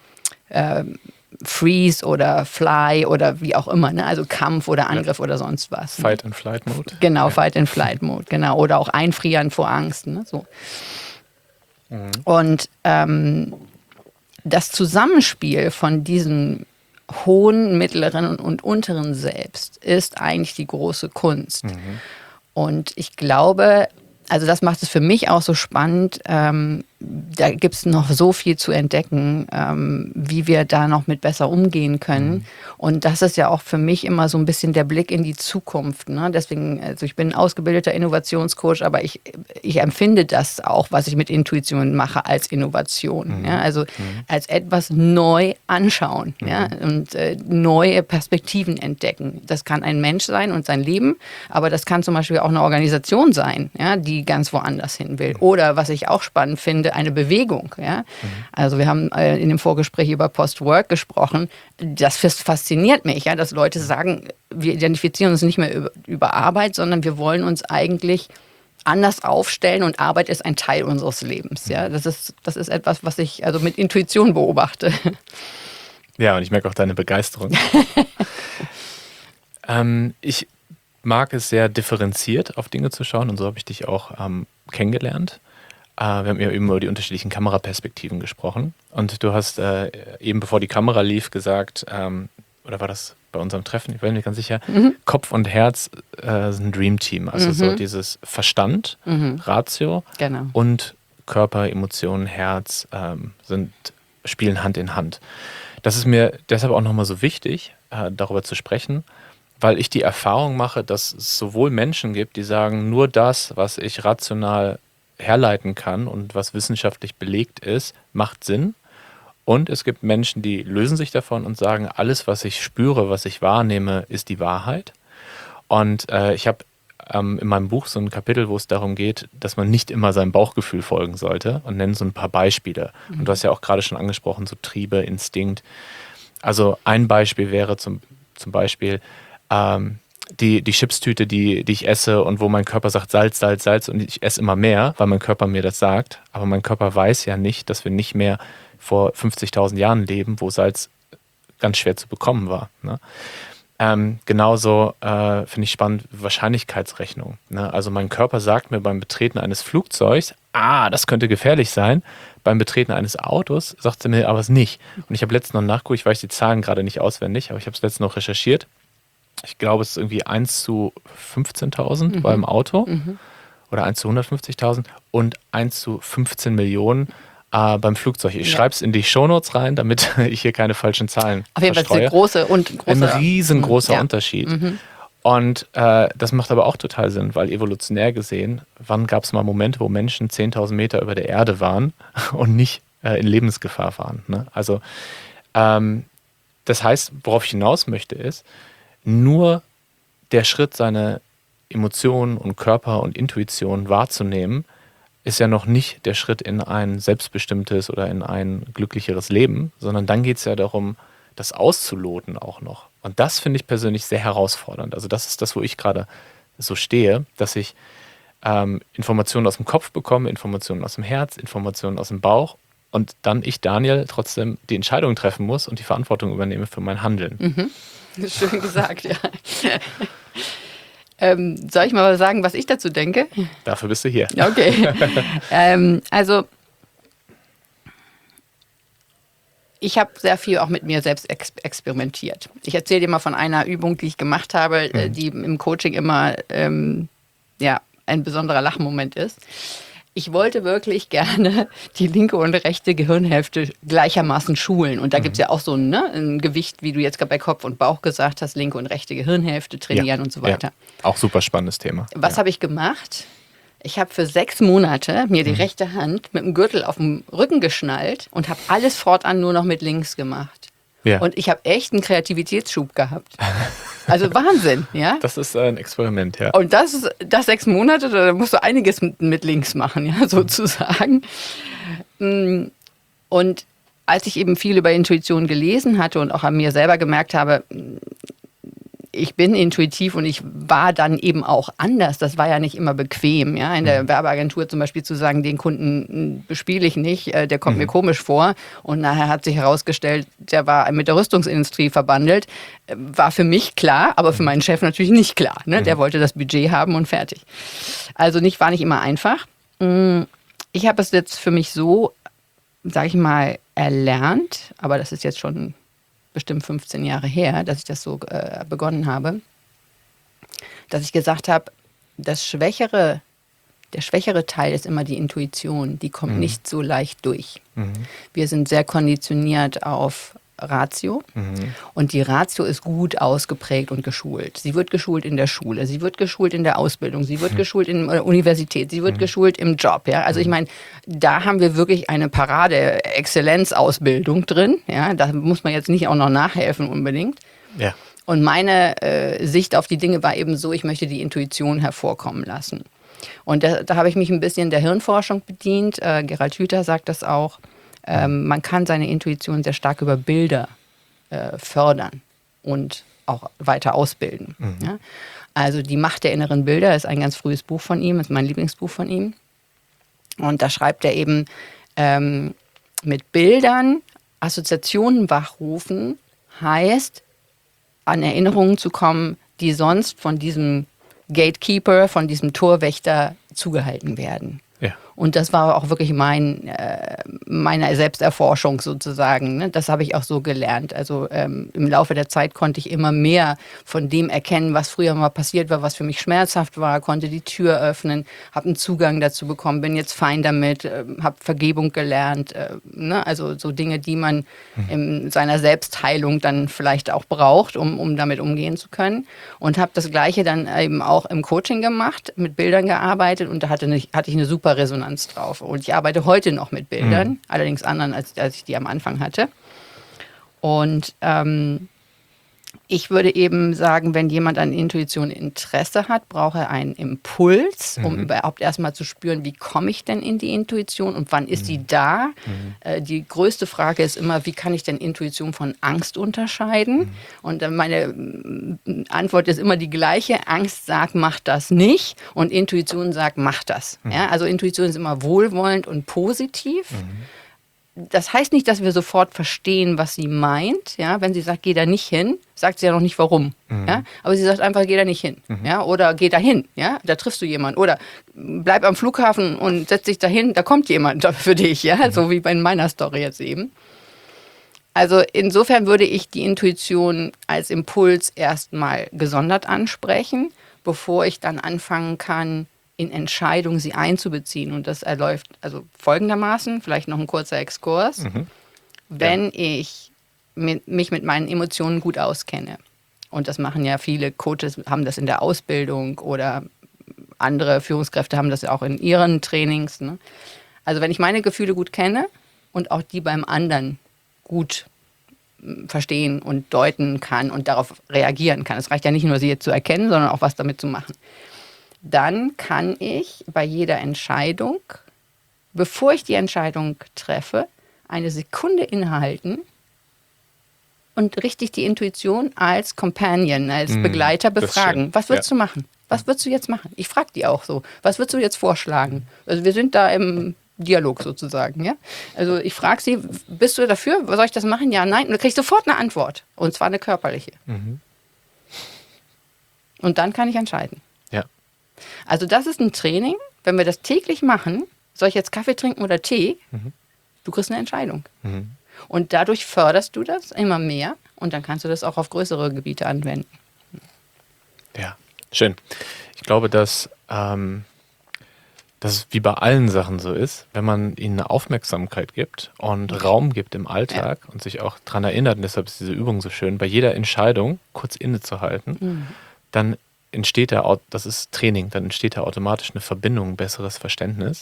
Freeze oder Fly oder wie auch immer, ne? Also Kampf oder Angriff oder sonst was. Ne? Fight and Flight Mode. Genau, Fight and Flight Mode, genau. Oder auch Einfrieren vor Angst. Ne? So. Und das Zusammenspiel von diesem hohen, mittleren und unteren Selbst ist eigentlich die große Kunst. Und ich glaube, also das macht es für mich auch so spannend, da gibt es noch so viel zu entdecken, wie wir da noch mit besser umgehen können. Und das ist ja auch für mich immer so ein bisschen der Blick in die Zukunft. Ne? Deswegen, also ich bin ein ausgebildeter Innovationscoach, aber ich empfinde das auch, was ich mit Intuition mache, als Innovation. Ja? Also als etwas neu anschauen, ja? Und neue Perspektiven entdecken. Das kann ein Mensch sein und sein Leben, aber das kann zum Beispiel auch eine Organisation sein, ja? Die ganz woanders hin will. Oder was ich auch spannend finde, eine Bewegung. Ja? Also wir haben in dem Vorgespräch über Post-Work gesprochen. Das fasziniert mich, ja? Dass Leute sagen, wir identifizieren uns nicht mehr über Arbeit, sondern wir wollen uns eigentlich anders aufstellen und Arbeit ist ein Teil unseres Lebens. Ja? Das ist etwas, was ich also mit Intuition beobachte. Ja, und ich merke auch deine Begeisterung. Ich mag es sehr differenziert auf Dinge zu schauen und so habe ich dich auch kennengelernt. Wir haben ja eben über die unterschiedlichen Kameraperspektiven gesprochen. Und du hast eben, bevor die Kamera lief, gesagt, oder war das bei unserem Treffen, ich bin mir nicht ganz sicher, Kopf und Herz sind ein Dream Team. Also so dieses Verstand, Ratio Genau. und Körper, Emotionen, Herz spielen Hand in Hand. Das ist mir deshalb auch nochmal so wichtig, darüber zu sprechen, weil ich die Erfahrung mache, dass es sowohl Menschen gibt, die sagen, nur das, was ich rational herleiten kann und was wissenschaftlich belegt ist, macht Sinn. Und es gibt Menschen, die lösen sich davon und sagen, alles, was ich spüre, was ich wahrnehme, ist die Wahrheit. Und ich habe in meinem Buch so ein Kapitel, wo es darum geht, dass man nicht immer seinem Bauchgefühl folgen sollte, und nenne so ein paar Beispiele. Und du hast ja auch gerade schon angesprochen, so Triebe, Instinkt. Also ein Beispiel wäre zum Beispiel die Chipstüte, die ich esse und wo mein Körper sagt Salz, Salz, Salz, und ich esse immer mehr, weil mein Körper mir das sagt. Aber mein Körper weiß ja nicht, dass wir nicht mehr vor 50.000 Jahren leben, wo Salz ganz schwer zu bekommen war. Ne? Genauso finde ich spannend, Wahrscheinlichkeitsrechnung. Ne? Also mein Körper sagt mir beim Betreten eines Flugzeugs, das könnte gefährlich sein. Beim Betreten eines Autos sagt sie mir aber es nicht. Und ich habe letztens noch nachgeguckt, ich weiß die Zahlen gerade nicht auswendig, aber ich habe es letztens noch recherchiert. Ich glaube, es ist irgendwie 1 zu 15.000 beim Auto oder 1 zu 150.000 und 1 zu 15 Millionen beim Flugzeug. Ich schreibe es in die Shownotes rein, damit ich hier keine falschen Zahlen Auf jeden Fall ein riesengroßer Unterschied. Und das macht aber auch total Sinn, weil evolutionär gesehen, wann gab es mal Momente, wo Menschen 10.000 Meter über der Erde waren und nicht in Lebensgefahr waren? Ne? Also das heißt, worauf ich hinaus möchte, ist, nur der Schritt, seine Emotionen und Körper und Intuition wahrzunehmen, ist ja noch nicht der Schritt in ein selbstbestimmtes oder in ein glücklicheres Leben, sondern dann geht es ja darum, das auszuloten auch noch. Und das finde ich persönlich sehr herausfordernd. Also das ist das, wo ich gerade so stehe, dass ich Informationen aus dem Kopf bekomme, Informationen aus dem Herz, Informationen aus dem Bauch und dann ich, Daniel, trotzdem die Entscheidung treffen muss und die Verantwortung übernehme für mein Handeln. Schön gesagt, ja. Soll ich mal sagen, was ich dazu denke? Dafür bist du hier. Okay. Also ich habe sehr viel auch mit mir selbst experimentiert. Ich erzähle dir mal von einer Übung, die ich gemacht habe, die im Coaching immer ein besonderer Lachmoment ist. Ich wollte wirklich gerne die linke und rechte Gehirnhälfte gleichermaßen schulen. Und da gibt es ja auch so ein Gewicht, wie du jetzt gerade bei Kopf und Bauch gesagt hast, linke und rechte Gehirnhälfte trainieren und so weiter. Ja. Auch super spannendes Thema. Was habe ich gemacht? Ich habe für 6 Monate mir die rechte Hand mit dem Gürtel auf dem Rücken geschnallt und habe alles fortan nur noch mit links gemacht. Ja. Und ich habe echt einen Kreativitätsschub gehabt. Also Wahnsinn, ja. Das ist ein Experiment, ja. Und das 6 Monate, da musst du einiges mit links machen, ja, sozusagen. Und als ich eben viel über Intuition gelesen hatte und auch an mir selber gemerkt habe, ich bin intuitiv und ich war dann eben auch anders. Das war ja nicht immer bequem. Ja? In der Werbeagentur zum Beispiel zu sagen, den Kunden bespiele ich nicht, der kommt mir komisch vor. Und nachher hat sich herausgestellt, der war mit der Rüstungsindustrie verbandelt. War für mich klar, aber für meinen Chef natürlich nicht klar. Ne? Der wollte das Budget haben und fertig. Also war nicht immer einfach. Ich habe es jetzt für mich so, sage ich mal, erlernt, aber das ist jetzt schon bestimmt 15 Jahre her, dass ich das so begonnen habe, dass ich gesagt habe, der schwächere Teil ist immer die Intuition, die kommt nicht so leicht durch. Wir sind sehr konditioniert auf Ratio und die Ratio ist gut ausgeprägt und geschult. Sie wird geschult in der Schule, sie wird geschult in der Ausbildung, sie wird geschult in der Universität, sie wird geschult im Job. Ja? Also ich meine, da haben wir wirklich eine Parade-Exzellenz-Ausbildung drin. Ja? Da muss man jetzt nicht auch noch nachhelfen unbedingt. Ja. Und meine Sicht auf die Dinge war eben so, ich möchte die Intuition hervorkommen lassen. Und da habe ich mich ein bisschen der Hirnforschung bedient. Gerald Hüther sagt das auch. Man kann seine Intuition sehr stark über Bilder fördern und auch weiter ausbilden. Ja? Also die Macht der inneren Bilder ist ein ganz frühes Buch von ihm, ist mein Lieblingsbuch von ihm. Und da schreibt er eben, mit Bildern Assoziationen wachrufen heißt, an Erinnerungen zu kommen, die sonst von diesem Gatekeeper, von diesem Torwächter zugehalten werden. Ja. Und das war auch wirklich meine Selbsterforschung sozusagen. Ne? Das habe ich auch so gelernt. Also im Laufe der Zeit konnte ich immer mehr von dem erkennen, was früher mal passiert war, was für mich schmerzhaft war, konnte die Tür öffnen, habe einen Zugang dazu bekommen, bin jetzt fein damit, habe Vergebung gelernt. Ne? Also so Dinge, die man in seiner Selbstheilung dann vielleicht auch braucht, um damit umgehen zu können. Und habe das Gleiche dann eben auch im Coaching gemacht, mit Bildern gearbeitet und da hatte ich eine super Resonanz drauf. Und ich arbeite heute noch mit Bildern, allerdings anderen, als ich die am Anfang hatte. Und ich würde eben sagen, wenn jemand an Intuition Interesse hat, braucht er einen Impuls, um überhaupt erstmal zu spüren, wie komme ich denn in die Intuition und wann ist sie da? Die größte Frage ist immer, wie kann ich denn Intuition von Angst unterscheiden? Und meine Antwort ist immer die gleiche. Angst sagt, mach das nicht und Intuition sagt, mach das. Ja, also Intuition ist immer wohlwollend und positiv. Das heißt nicht, dass wir sofort verstehen, was sie meint. Ja? Wenn sie sagt, geh da nicht hin, sagt sie ja noch nicht warum. Ja? Aber sie sagt einfach, geh da nicht hin. Ja? Oder geh da hin, ja? Da triffst du jemanden. Oder bleib am Flughafen und setz dich da hin, da kommt jemand für dich. Ja? So wie bei meiner Story jetzt eben. Also insofern würde ich die Intuition als Impuls erstmal gesondert ansprechen, bevor ich dann anfangen kann, in Entscheidungen sie einzubeziehen. Und das erläuft also folgendermaßen, vielleicht noch ein kurzer Exkurs. Wenn ich mich mit meinen Emotionen gut auskenne, und das machen ja viele Coaches, haben das in der Ausbildung oder andere Führungskräfte haben das auch in ihren Trainings. Ne? Also wenn ich meine Gefühle gut kenne und auch die beim anderen gut verstehen und deuten kann und darauf reagieren kann. Es reicht ja nicht nur, sie jetzt zu erkennen, sondern auch was damit zu machen. Dann kann ich bei jeder Entscheidung, bevor ich die Entscheidung treffe, eine Sekunde innehalten und richtig die Intuition als Companion, als Begleiter befragen. Was würdest du machen? Was würdest du jetzt machen? Ich frage die auch so. Was würdest du jetzt vorschlagen? Also wir sind da im Dialog sozusagen. Ja? Also ich frage sie, bist du dafür? Soll ich das machen? Ja, nein. Und du kriegst sofort eine Antwort. Und zwar eine körperliche. Und dann kann ich entscheiden. Also das ist ein Training, wenn wir das täglich machen, soll ich jetzt Kaffee trinken oder Tee, du kriegst eine Entscheidung. Und dadurch förderst du das immer mehr und dann kannst du das auch auf größere Gebiete anwenden. Ja, schön. Ich glaube, dass es wie bei allen Sachen so ist, wenn man ihnen eine Aufmerksamkeit gibt und Raum gibt im Alltag und sich auch daran erinnert, und deshalb ist diese Übung so schön, bei jeder Entscheidung kurz innezuhalten, dann entsteht das ist Training, dann entsteht da automatisch eine Verbindung, ein besseres Verständnis.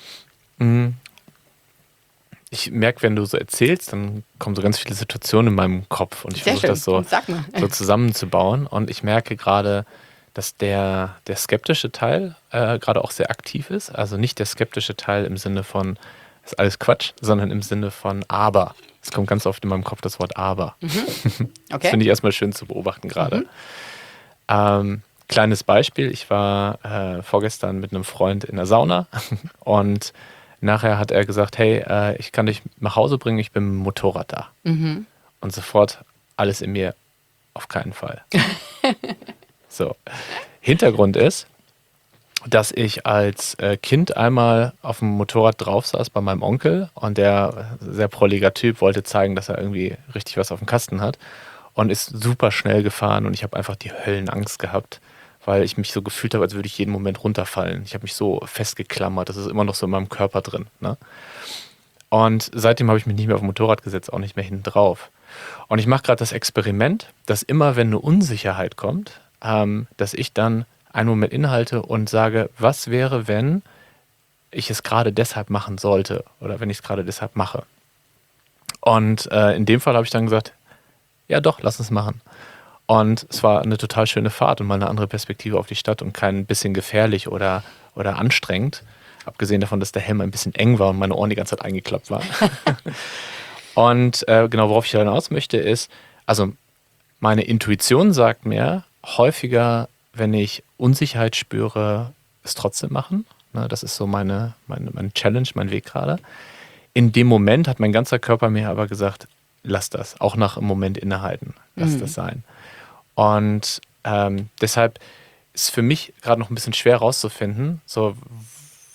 Ich merke, wenn du so erzählst, dann kommen so ganz viele Situationen in meinem Kopf und ich versuche das so zusammenzubauen und ich merke gerade, dass der skeptische Teil gerade auch sehr aktiv ist, also nicht der skeptische Teil im Sinne von, ist alles Quatsch, sondern im Sinne von aber. Es kommt ganz oft in meinem Kopf das Wort aber. Das finde ich erstmal schön zu beobachten gerade. Kleines Beispiel, ich war vorgestern mit einem Freund in der Sauna und nachher hat er gesagt, hey, ich kann dich nach Hause bringen, ich bin mit dem Motorrad da. Und sofort alles in mir, auf keinen Fall. So, Hintergrund ist, dass ich als Kind einmal auf dem Motorrad drauf saß bei meinem Onkel und der sehr prolliger Typ wollte zeigen, dass er irgendwie richtig was auf dem Kasten hat. Und ist super schnell gefahren und ich habe einfach die Höllenangst gehabt, weil ich mich so gefühlt habe, als würde ich jeden Moment runterfallen. Ich habe mich so festgeklammert, das ist immer noch so in meinem Körper drin. Ne? Und seitdem habe ich mich nicht mehr auf dem Motorrad gesetzt, auch nicht mehr hinten drauf. Und ich mache gerade das Experiment, dass immer, wenn eine Unsicherheit kommt, dass ich dann einen Moment innehalte und sage, was wäre, wenn ich es gerade deshalb machen sollte oder wenn ich es gerade deshalb mache. Und in dem Fall habe ich dann gesagt, ja doch, lass uns machen. Und es war eine total schöne Fahrt und mal eine andere Perspektive auf die Stadt und kein bisschen gefährlich oder anstrengend. Abgesehen davon, dass der Helm ein bisschen eng war und meine Ohren die ganze Zeit eingeklappt waren. Und genau, worauf ich hinaus möchte, ist, also meine Intuition sagt mir häufiger, wenn ich Unsicherheit spüre, es trotzdem machen. Ne, das ist so meine Challenge, mein Weg gerade. In dem Moment hat mein ganzer Körper mir aber gesagt, lass das, auch nach einem Moment innehalten, lass das sein. Und deshalb ist für mich gerade noch ein bisschen schwer rauszufinden, so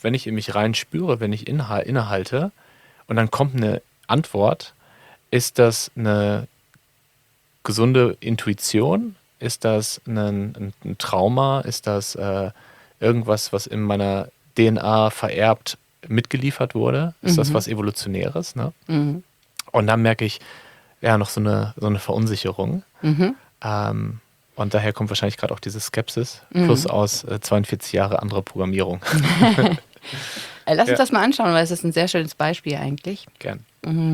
wenn ich in mich rein spüre, wenn ich innehalte und dann kommt eine Antwort, ist das eine gesunde Intuition? Ist das ein Trauma? Ist das irgendwas, was in meiner DNA vererbt mitgeliefert wurde? Ist das was Evolutionäres? Ne? Und dann merke ich ja noch so eine Verunsicherung. Und daher kommt wahrscheinlich gerade auch diese Skepsis, plus aus 42 Jahre andere Programmierung. Lass uns das mal anschauen, weil es ist ein sehr schönes Beispiel eigentlich. Gern.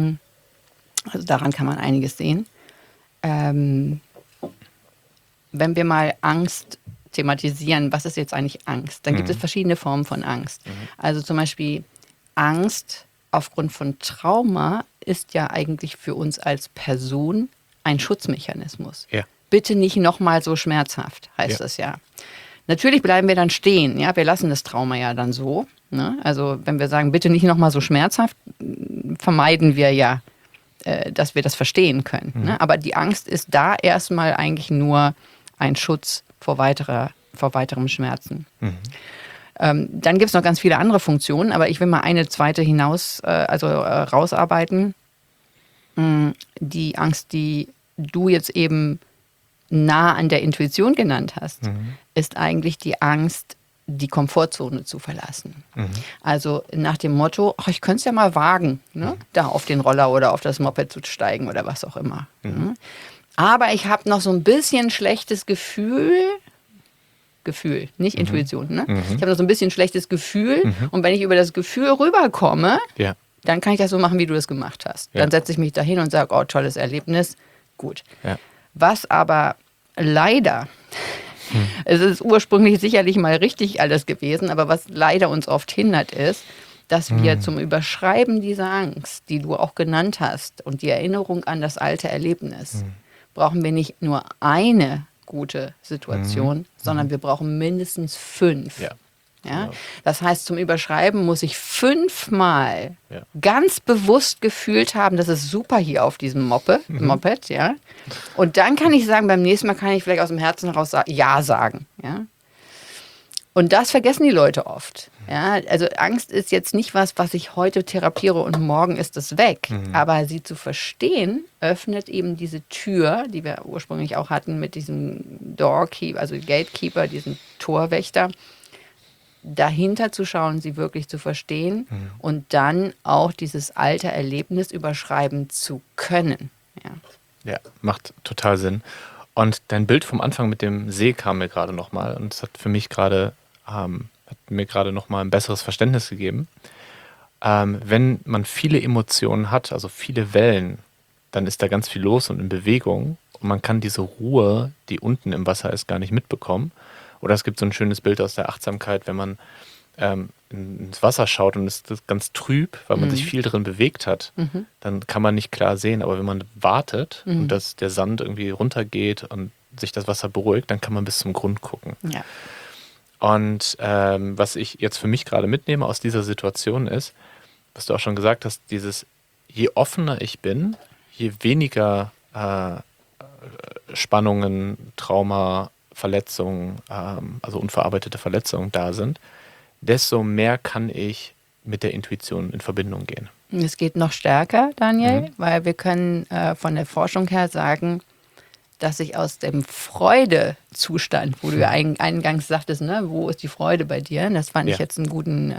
Also daran kann man einiges sehen. Wenn wir mal Angst thematisieren, was ist jetzt eigentlich Angst? Dann gibt es verschiedene Formen von Angst. Also zum Beispiel Angst aufgrund von Trauma ist ja eigentlich für uns als Person ein Schutzmechanismus. Ja. Bitte nicht nochmal so schmerzhaft, heißt das ja. Natürlich bleiben wir dann stehen, ja, wir lassen das Trauma ja dann so. Ne? Also wenn wir sagen, bitte nicht nochmal so schmerzhaft, vermeiden wir ja, dass wir das verstehen können. Ne? Aber die Angst ist da erstmal eigentlich nur ein Schutz vor weiterem Schmerzen. Dann gibt es noch ganz viele andere Funktionen, aber ich will mal eine zweite rausarbeiten. Die Angst, die du jetzt eben nah an der Intuition genannt hast, ist eigentlich die Angst, die Komfortzone zu verlassen. Also nach dem Motto, ach, ich könnte es ja mal wagen, ne? Da auf den Roller oder auf das Moped zu steigen oder was auch immer. Aber ich habe noch so ein bisschen schlechtes Gefühl, nicht Intuition, ne? Ich habe noch so ein bisschen schlechtes Gefühl und wenn ich über das Gefühl rüberkomme, dann kann ich das so machen, wie du das gemacht hast. Dann setze ich mich da hin und sage, oh, tolles Erlebnis, gut. Ja. Was aber leider, es ist ursprünglich sicherlich mal richtig alles gewesen, aber was leider uns oft hindert ist, dass wir zum Überschreiben dieser Angst, die du auch genannt hast und die Erinnerung an das alte Erlebnis, brauchen wir nicht nur eine gute Situation, sondern wir brauchen mindestens 5. Ja. Ja? Genau. Das heißt, zum Überschreiben muss ich 5-mal ganz bewusst gefühlt haben, das ist super hier auf diesem Moped, ja. Und dann kann ich sagen, beim nächsten Mal kann ich vielleicht aus dem Herzen heraus Ja sagen, ja. Und das vergessen die Leute oft. Ja? Also Angst ist jetzt nicht was ich heute therapiere und morgen ist es weg. Aber sie zu verstehen, öffnet eben diese Tür, die wir ursprünglich auch hatten mit diesem Doorkeeper, also Gatekeeper, diesem Torwächter, dahinter zu schauen, sie wirklich zu verstehen und dann auch dieses alte Erlebnis überschreiben zu können. Ja, macht total Sinn. Und dein Bild vom Anfang mit dem See kam mir gerade nochmal und es hat mir gerade nochmal ein besseres Verständnis gegeben. Wenn man viele Emotionen hat, also viele Wellen, dann ist da ganz viel los und in Bewegung und man kann diese Ruhe, die unten im Wasser ist, gar nicht mitbekommen. Oder es gibt so ein schönes Bild aus der Achtsamkeit, wenn man ins Wasser schaut und es ist ganz trüb, weil man sich viel drin bewegt hat, dann kann man nicht klar sehen. Aber wenn man wartet und dass der Sand irgendwie runtergeht und sich das Wasser beruhigt, dann kann man bis zum Grund gucken. Ja. Und was ich jetzt für mich gerade mitnehme aus dieser Situation ist, was du auch schon gesagt hast, je offener ich bin, je weniger Spannungen, Trauma, Verletzungen, also unverarbeitete Verletzungen da sind, desto mehr kann ich mit der Intuition in Verbindung gehen. Es geht noch stärker, Daniel, weil wir können von der Forschung her sagen, dass ich aus dem Freudezustand, wo du ja eingangs sagtest, ne, wo ist die Freude bei dir? Das fand ich jetzt eine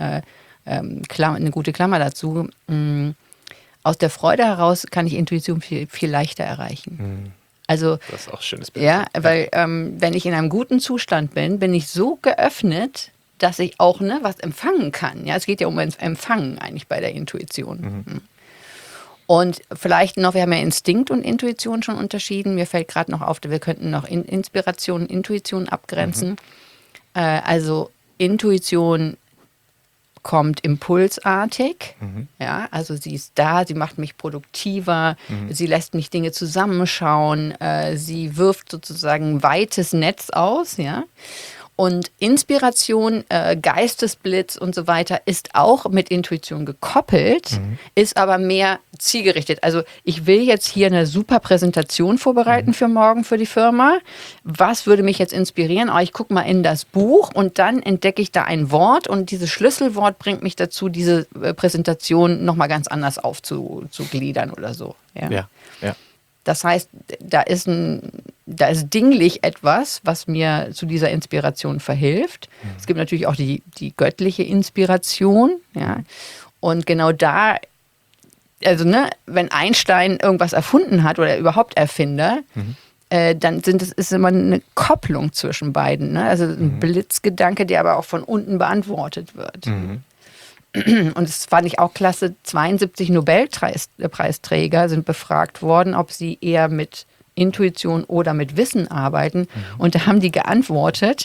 gute Klammer dazu. Aus der Freude heraus kann ich Intuition viel, viel leichter erreichen. Also, das ist auch ein schönes Bild. Ja, weil wenn ich in einem guten Zustand bin ich so geöffnet, dass ich auch was empfangen kann. Ja, es geht ja um Empfangen eigentlich bei der Intuition. Und vielleicht noch, wir haben ja Instinkt und Intuition schon unterschieden. Mir fällt gerade noch auf, wir könnten noch Inspiration und Intuition abgrenzen. Also Intuition kommt impulsartig. Ja, also sie ist da, sie macht mich produktiver, sie lässt mich Dinge zusammenschauen, sie wirft sozusagen ein weites Netz aus, ja. Und Inspiration, Geistesblitz und so weiter ist auch mit Intuition gekoppelt, ist aber mehr zielgerichtet. Also ich will jetzt hier eine super Präsentation vorbereiten für morgen für die Firma. Was würde mich jetzt inspirieren? Ich gucke mal in das Buch und dann entdecke ich da ein Wort und dieses Schlüsselwort bringt mich dazu, diese Präsentation nochmal ganz anders aufzugliedern oder so. Ja. Das heißt, da ist dinglich etwas, was mir zu dieser Inspiration verhilft. Es gibt natürlich auch die göttliche Inspiration. Ja. Und genau da, also wenn Einstein irgendwas erfunden hat oder überhaupt Erfinder, dann ist immer eine Kopplung zwischen beiden. Ne? Also ein Blitzgedanke, der aber auch von unten beantwortet wird. Und das fand ich auch klasse, 72 Nobelpreisträger sind befragt worden, ob sie eher mit Intuition oder mit Wissen arbeiten. Und da haben die geantwortet,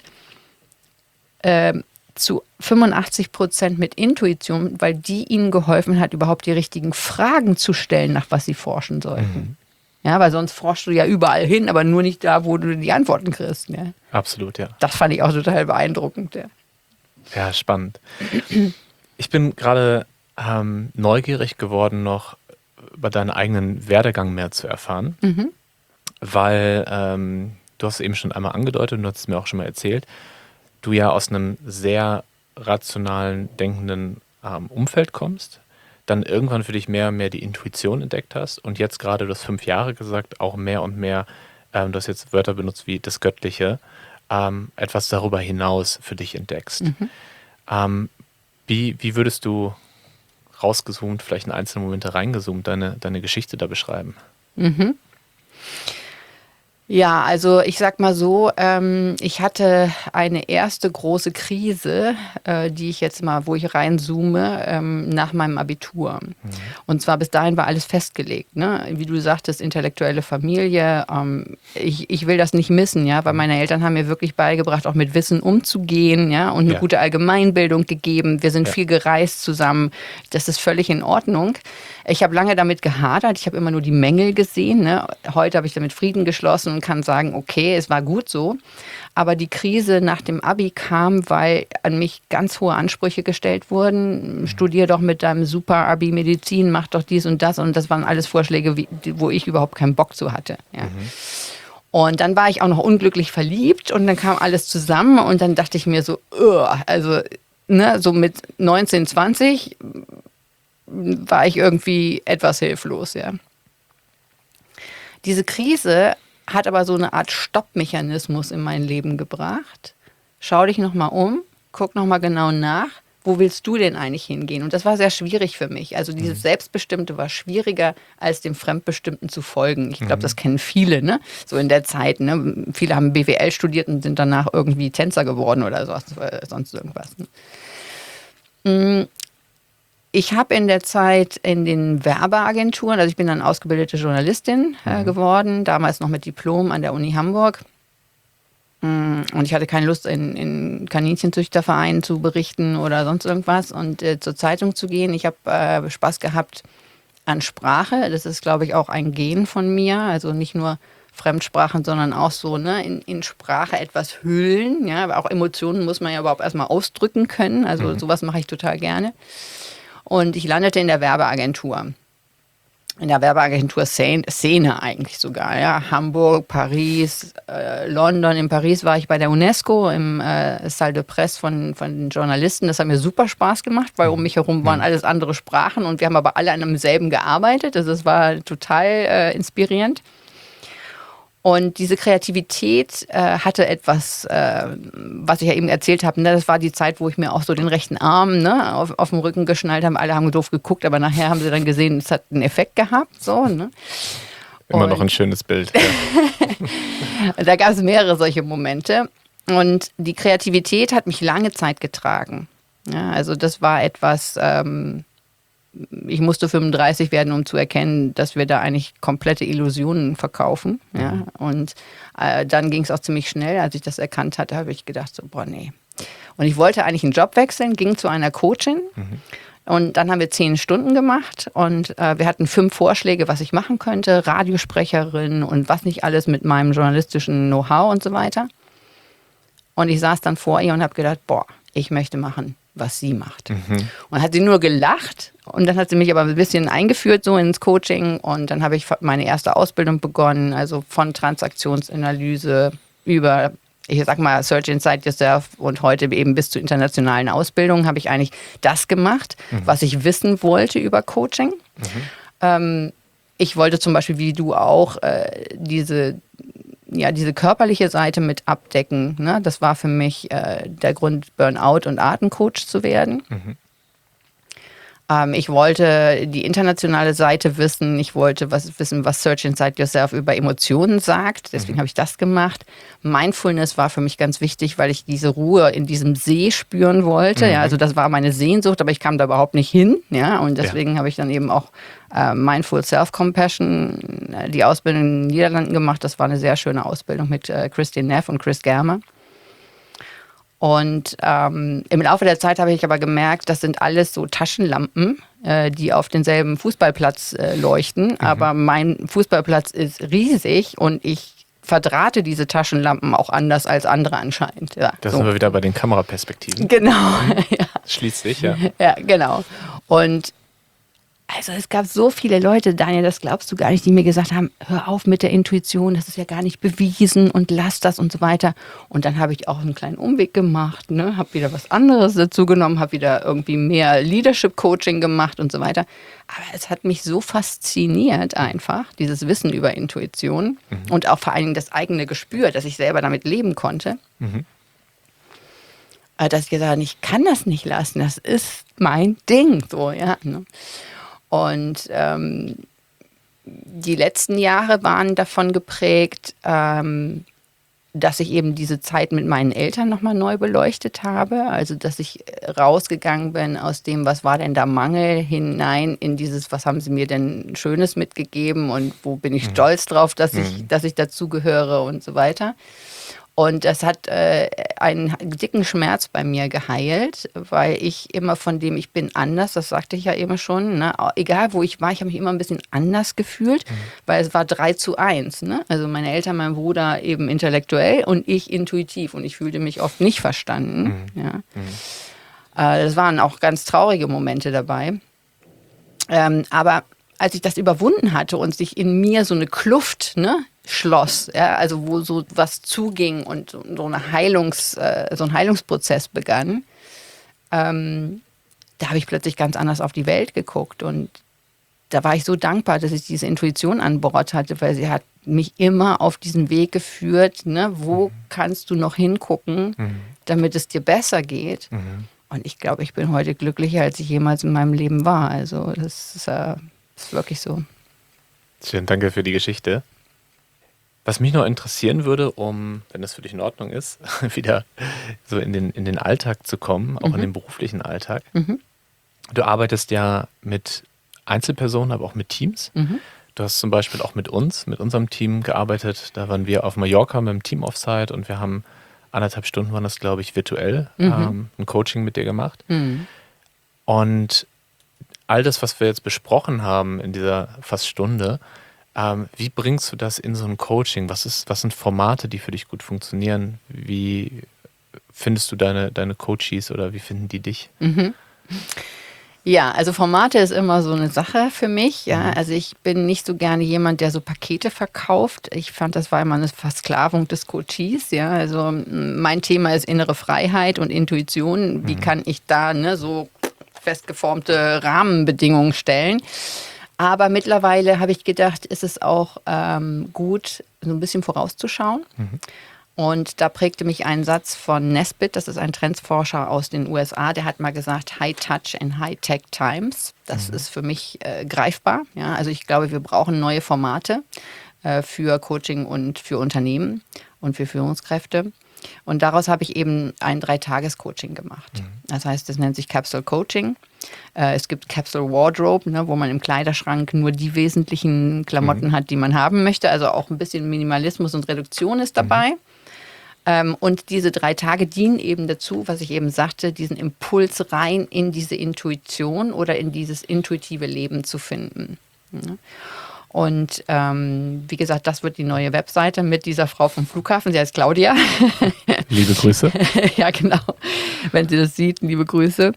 zu 85% mit Intuition, weil die ihnen geholfen hat, überhaupt die richtigen Fragen zu stellen, nach was sie forschen sollten. Ja, weil sonst forschst du ja überall hin, aber nur nicht da, wo du die Antworten kriegst. Ja. Absolut, ja. Das fand ich auch total beeindruckend. Ja, spannend. Ich bin gerade neugierig geworden, noch über deinen eigenen Werdegang mehr zu erfahren, weil du hast es eben schon einmal angedeutet und du hast es mir auch schon mal erzählt, du ja aus einem sehr rationalen, denkenden Umfeld kommst, dann irgendwann für dich mehr und mehr die Intuition entdeckt hast und jetzt gerade, du hast 5 Jahre gesagt, auch mehr und mehr, du hast jetzt Wörter benutzt wie das Göttliche, etwas darüber hinaus für dich entdeckst. Wie würdest du rausgezoomt, vielleicht in einzelne Momente reingezoomt, deine Geschichte da beschreiben? Ja, also ich sag mal so, ich hatte eine erste große Krise, wo ich reinzoome, nach meinem Abitur. Und zwar bis dahin war alles festgelegt, ne? Wie du sagtest, intellektuelle Familie. Ich will das nicht missen, ja, weil meine Eltern haben mir wirklich beigebracht, auch mit Wissen umzugehen, ja, und eine gute Allgemeinbildung gegeben. Wir sind viel gereist zusammen. Das ist völlig in Ordnung. Ich habe lange damit gehadert. Ich habe immer nur die Mängel gesehen. Ne? Heute habe ich damit Frieden geschlossen und kann sagen, okay, es war gut so. Aber die Krise nach dem Abi kam, weil an mich ganz hohe Ansprüche gestellt wurden. Studier doch mit deinem Super-Abi Medizin, mach doch dies und das. Und das waren alles Vorschläge, wo ich überhaupt keinen Bock zu hatte. Ja. Und dann war ich auch noch unglücklich verliebt und dann kam alles zusammen und dann dachte ich mir so, so mit 19, 20 war ich irgendwie etwas hilflos, ja. Diese Krise hat aber so eine Art Stoppmechanismus in mein Leben gebracht. Schau dich nochmal um, guck nochmal genau nach, wo willst du denn eigentlich hingehen? Und das war sehr schwierig für mich. Also dieses Selbstbestimmte war schwieriger, als dem Fremdbestimmten zu folgen. Ich glaube, das kennen viele, ne? So in der Zeit. Ne? Viele haben BWL studiert und sind danach irgendwie Tänzer geworden oder sonst irgendwas. Ne? Ich habe in der Zeit in den Werbeagenturen, also ich bin dann ausgebildete Journalistin geworden, damals noch mit Diplom an der Uni Hamburg. Und ich hatte keine Lust, in Kaninchenzüchtervereinen zu berichten oder sonst irgendwas und zur Zeitung zu gehen. Ich habe Spaß gehabt an Sprache. Das ist, glaube ich, auch ein Gen von mir. Also nicht nur Fremdsprachen, sondern auch so, ne, in Sprache etwas hüllen. Ja? Aber auch Emotionen muss man ja überhaupt erstmal ausdrücken können. Also sowas mache ich total gerne. Und ich landete in der Werbeagentur. In der Werbeagentur-Szene eigentlich sogar. Ja. Hamburg, Paris, London. In Paris war ich bei der UNESCO im Salle de Presse von den Journalisten. Das hat mir super Spaß gemacht, weil um mich herum waren alles andere Sprachen und wir haben aber alle an demselben gearbeitet. Also es war total inspirierend. Und diese Kreativität hatte etwas, was ich ja eben erzählt habe. Ne? Das war die Zeit, wo ich mir auch so den rechten Arm auf dem Rücken geschnallt habe. Alle haben doof geguckt, aber nachher haben sie dann gesehen, es hat einen Effekt gehabt. So, ne? Immer noch ein schönes Bild. Ja. Da gab es mehrere solche Momente. Und die Kreativität hat mich lange Zeit getragen. Ja, also das war etwas... ich musste 35 werden, um zu erkennen, dass wir da eigentlich komplette Illusionen verkaufen. Ja? Und dann ging es auch ziemlich schnell. Als ich das erkannt hatte, habe ich gedacht, so, boah, nee. Und ich wollte eigentlich einen Job wechseln, ging zu einer Coachin. Und dann haben wir 10 Stunden gemacht und wir hatten 5 Vorschläge, was ich machen könnte. Radiosprecherin und was nicht alles mit meinem journalistischen Know-how und so weiter. Und ich saß dann vor ihr und habe gedacht, boah, ich möchte machen, was sie macht. Und hat sie nur gelacht und dann hat sie mich aber ein bisschen eingeführt so ins Coaching und dann habe ich meine erste Ausbildung begonnen, also von Transaktionsanalyse über, ich sag mal, Search Inside Yourself und heute eben bis zu internationalen Ausbildungen habe ich eigentlich das gemacht, was ich wissen wollte über Coaching. Ich wollte zum Beispiel, wie du auch, diese körperliche Seite mit abdecken. Ne? Das war für mich der Grund, Burnout- und Atemcoach zu werden. Ich wollte die internationale Seite wissen. Ich wollte wissen, was Search Inside Yourself über Emotionen sagt. Deswegen habe ich das gemacht. Mindfulness war für mich ganz wichtig, weil ich diese Ruhe in diesem See spüren wollte. Ja, also das war meine Sehnsucht, aber ich kam da überhaupt nicht hin. Ja, und deswegen habe ich dann eben auch Mindful Self-Compassion, die Ausbildung in den Niederlanden gemacht. Das war eine sehr schöne Ausbildung mit Christine Neff und Chris Germer. Und im Laufe der Zeit habe ich aber gemerkt, das sind alles so Taschenlampen, die auf denselben Fußballplatz leuchten. Aber mein Fußballplatz ist riesig und ich verdrahte diese Taschenlampen auch anders als andere anscheinend. Ja, da sind wir wieder bei den Kameraperspektiven. Genau. Ja. Schließt sich, ja. Ja, genau. Und also es gab so viele Leute, Daniel, das glaubst du gar nicht, die mir gesagt haben, hör auf mit der Intuition, das ist ja gar nicht bewiesen und lass das und so weiter. Und dann habe ich auch einen kleinen Umweg gemacht, ne? Habe wieder was anderes dazu genommen, habe wieder irgendwie mehr Leadership-Coaching gemacht und so weiter. Aber es hat mich so fasziniert einfach, dieses Wissen über Intuition und auch vor allen Dingen das eigene Gespür, dass ich selber damit leben konnte. Dass ich gesagt habe, ich kann das nicht lassen, das ist mein Ding. So, ja, ne? Und die letzten Jahre waren davon geprägt, dass ich eben diese Zeit mit meinen Eltern nochmal neu beleuchtet habe. Also, dass ich rausgegangen bin aus dem, was war denn da Mangel, hinein in dieses, was haben sie mir denn Schönes mitgegeben und wo bin ich stolz drauf, dass ich dazugehöre und so weiter. Und das hat einen dicken Schmerz bei mir geheilt, weil ich immer von dem, ich bin anders, das sagte ich ja eben schon, ne? Egal wo ich war, ich habe mich immer ein bisschen anders gefühlt, weil es war 3:1. Ne? Also meine Eltern, mein Bruder eben intellektuell und ich intuitiv und ich fühlte mich oft nicht verstanden. Ja? Das waren auch ganz traurige Momente dabei. Aber als ich das überwunden hatte und sich in mir so eine Kluft, ne, schloss, ja, also wo so was zuging und so ein Heilungsprozess begann, da habe ich plötzlich ganz anders auf die Welt geguckt und da war ich so dankbar, dass ich diese Intuition an Bord hatte, weil sie hat mich immer auf diesen Weg geführt, ne, wo kannst du noch hingucken, damit es dir besser geht. Und ich glaube, ich bin heute glücklicher, als ich jemals in meinem Leben war. Also das ist wirklich so. Schön, danke für die Geschichte. Was mich noch interessieren würde, wenn das für dich in Ordnung ist, wieder so in den Alltag zu kommen, auch in den beruflichen Alltag. Du arbeitest ja mit Einzelpersonen, aber auch mit Teams. Du hast zum Beispiel auch mit unserem Team gearbeitet. Da waren wir auf Mallorca mit dem Team Offsite und wir haben 1,5 Stunden, waren das, glaube ich, virtuell, ein Coaching mit dir gemacht. Und all das, was wir jetzt besprochen haben in dieser fast Stunde, wie bringst du das in so ein Coaching? Was sind Formate, die für dich gut funktionieren? Wie findest du deine Coaches oder wie finden die dich? Ja, also Formate ist immer so eine Sache für mich. Ja. Also ich bin nicht so gerne jemand, der so Pakete verkauft. Ich fand, das war immer eine Versklavung des Coaches. Ja. Also mein Thema ist innere Freiheit und Intuition. Wie kann ich da so festgeformte Rahmenbedingungen stellen? Aber mittlerweile habe ich gedacht, ist es auch gut, so ein bisschen vorauszuschauen. Und da prägte mich ein Satz von Nesbitt, das ist ein Trendforscher aus den USA, der hat mal gesagt, High Touch and High Tech Times. Das ist für mich greifbar. Ja? Also ich glaube, wir brauchen neue Formate für Coaching und für Unternehmen und für Führungskräfte. Und daraus habe ich eben ein 3-Tages-Coaching gemacht. Das heißt, das nennt sich Capsule Coaching. Es gibt Capsule Wardrobe, ne, wo man im Kleiderschrank nur die wesentlichen Klamotten hat, die man haben möchte. Also auch ein bisschen Minimalismus und Reduktion ist dabei. Und diese 3 Tage dienen eben dazu, was ich eben sagte, diesen Impuls rein in diese Intuition oder in dieses intuitive Leben zu finden. Ja. Und wie gesagt, das wird die neue Webseite mit dieser Frau vom Flughafen. Sie heißt Claudia. Liebe Grüße. Ja, genau. Wenn sie das sieht, liebe Grüße.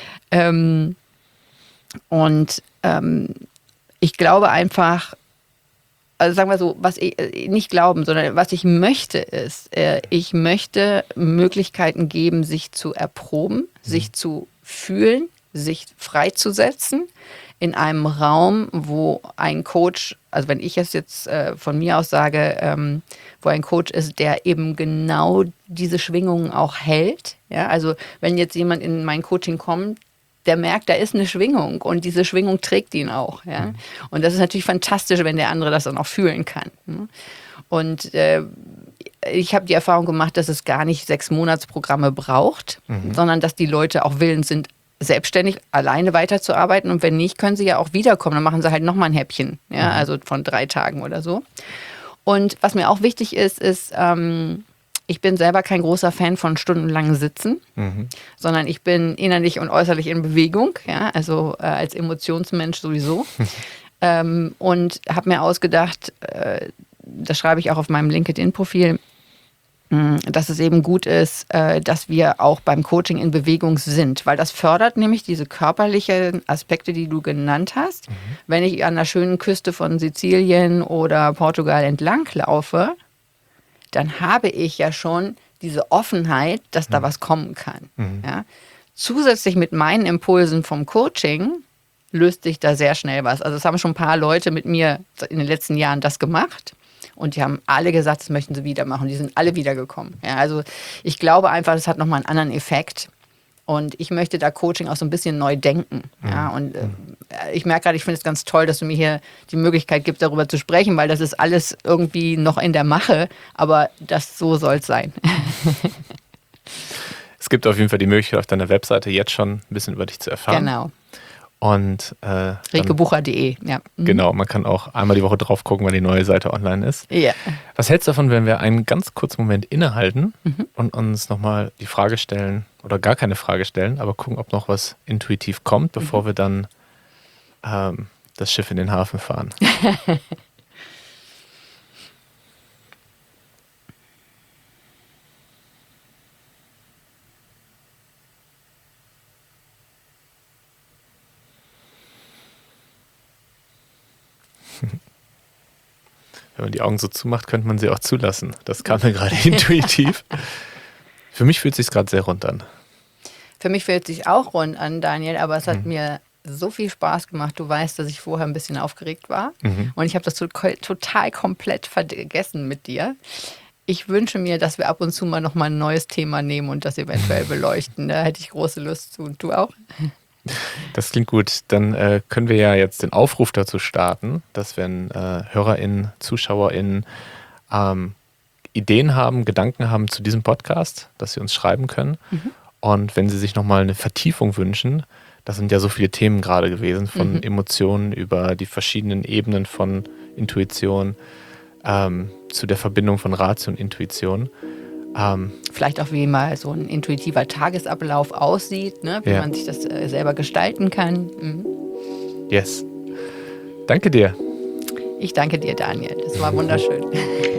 Ich glaube einfach, also sagen wir so, was ich nicht glauben, sondern was ich möchte ist, ich möchte Möglichkeiten geben, sich zu erproben, sich zu fühlen, sich freizusetzen in einem Raum, wo ein Coach, also wenn ich es jetzt von mir aus sage, wo ein Coach ist, der eben genau diese Schwingungen auch hält. Ja? Also wenn jetzt jemand in mein Coaching kommt, der merkt, da ist eine Schwingung und diese Schwingung trägt ihn auch. Ja? Und das ist natürlich fantastisch, wenn der andere das dann auch fühlen kann. Und ich habe die Erfahrung gemacht, dass es gar nicht 6-Monats-Programme braucht, sondern dass die Leute auch willens sind, selbstständig alleine weiterzuarbeiten. Und wenn nicht, können sie ja auch wiederkommen. Dann machen sie halt nochmal ein Häppchen, ja? Also von 3 Tagen oder so. Und was mir auch wichtig ist, ich bin selber kein großer Fan von stundenlangen Sitzen, sondern ich bin innerlich und äußerlich in Bewegung, ja, also als Emotionsmensch sowieso. Und habe mir ausgedacht, das schreibe ich auch auf meinem LinkedIn-Profil, dass es eben gut ist, dass wir auch beim Coaching in Bewegung sind, weil das fördert nämlich diese körperlichen Aspekte, die du genannt hast. Wenn ich an der schönen Küste von Sizilien oder Portugal entlang laufe, dann habe ich ja schon diese Offenheit, dass da was kommen kann. Ja? Zusätzlich mit meinen Impulsen vom Coaching löst sich da sehr schnell was. Also es haben schon ein paar Leute mit mir in den letzten Jahren das gemacht und die haben alle gesagt, das möchten sie wieder machen. Die sind alle wiedergekommen. Ja? Also ich glaube einfach, das hat nochmal einen anderen Effekt. Und ich möchte da Coaching auch so ein bisschen neu denken. Ja? Und ich merke gerade, ich finde es ganz toll, dass du mir hier die Möglichkeit gibst, darüber zu sprechen, weil das ist alles irgendwie noch in der Mache, aber so soll es sein. Es gibt auf jeden Fall die Möglichkeit, auf deiner Webseite jetzt schon ein bisschen über dich zu erfahren. Genau. Und rikebucher.de, ja. Genau, man kann auch einmal die Woche drauf gucken, wenn die neue Seite online ist. Ja. Was hältst du davon, wenn wir einen ganz kurzen Moment innehalten und uns nochmal die Frage stellen, oder gar keine Frage stellen, aber gucken, ob noch was intuitiv kommt, bevor wir dann das Schiff in den Hafen fahren? Wenn man die Augen so zumacht, könnte man sie auch zulassen. Das kam mir gerade intuitiv. Für mich fühlt es sich gerade sehr rund an. Für mich fühlt es sich auch rund an, Daniel, aber es hat mir so viel Spaß gemacht. Du weißt, dass ich vorher ein bisschen aufgeregt war. Und ich habe das total komplett vergessen mit dir. Ich wünsche mir, dass wir ab und zu mal nochmal ein neues Thema nehmen und das eventuell beleuchten. Da hätte ich große Lust zu. Und du auch? Das klingt gut. Dann können wir ja jetzt den Aufruf dazu starten, dass wenn HörerInnen, ZuschauerInnen Ideen haben, Gedanken haben zu diesem Podcast, dass sie uns schreiben können. Und wenn sie sich nochmal eine Vertiefung wünschen, das sind ja so viele Themen gerade gewesen, von Emotionen über die verschiedenen Ebenen von Intuition zu der Verbindung von Ratio und Intuition. Vielleicht auch, wie mal so ein intuitiver Tagesablauf aussieht, ne? Wie man sich das selber gestalten kann. Yes. Danke dir. Ich danke dir, Daniel. Das war wunderschön.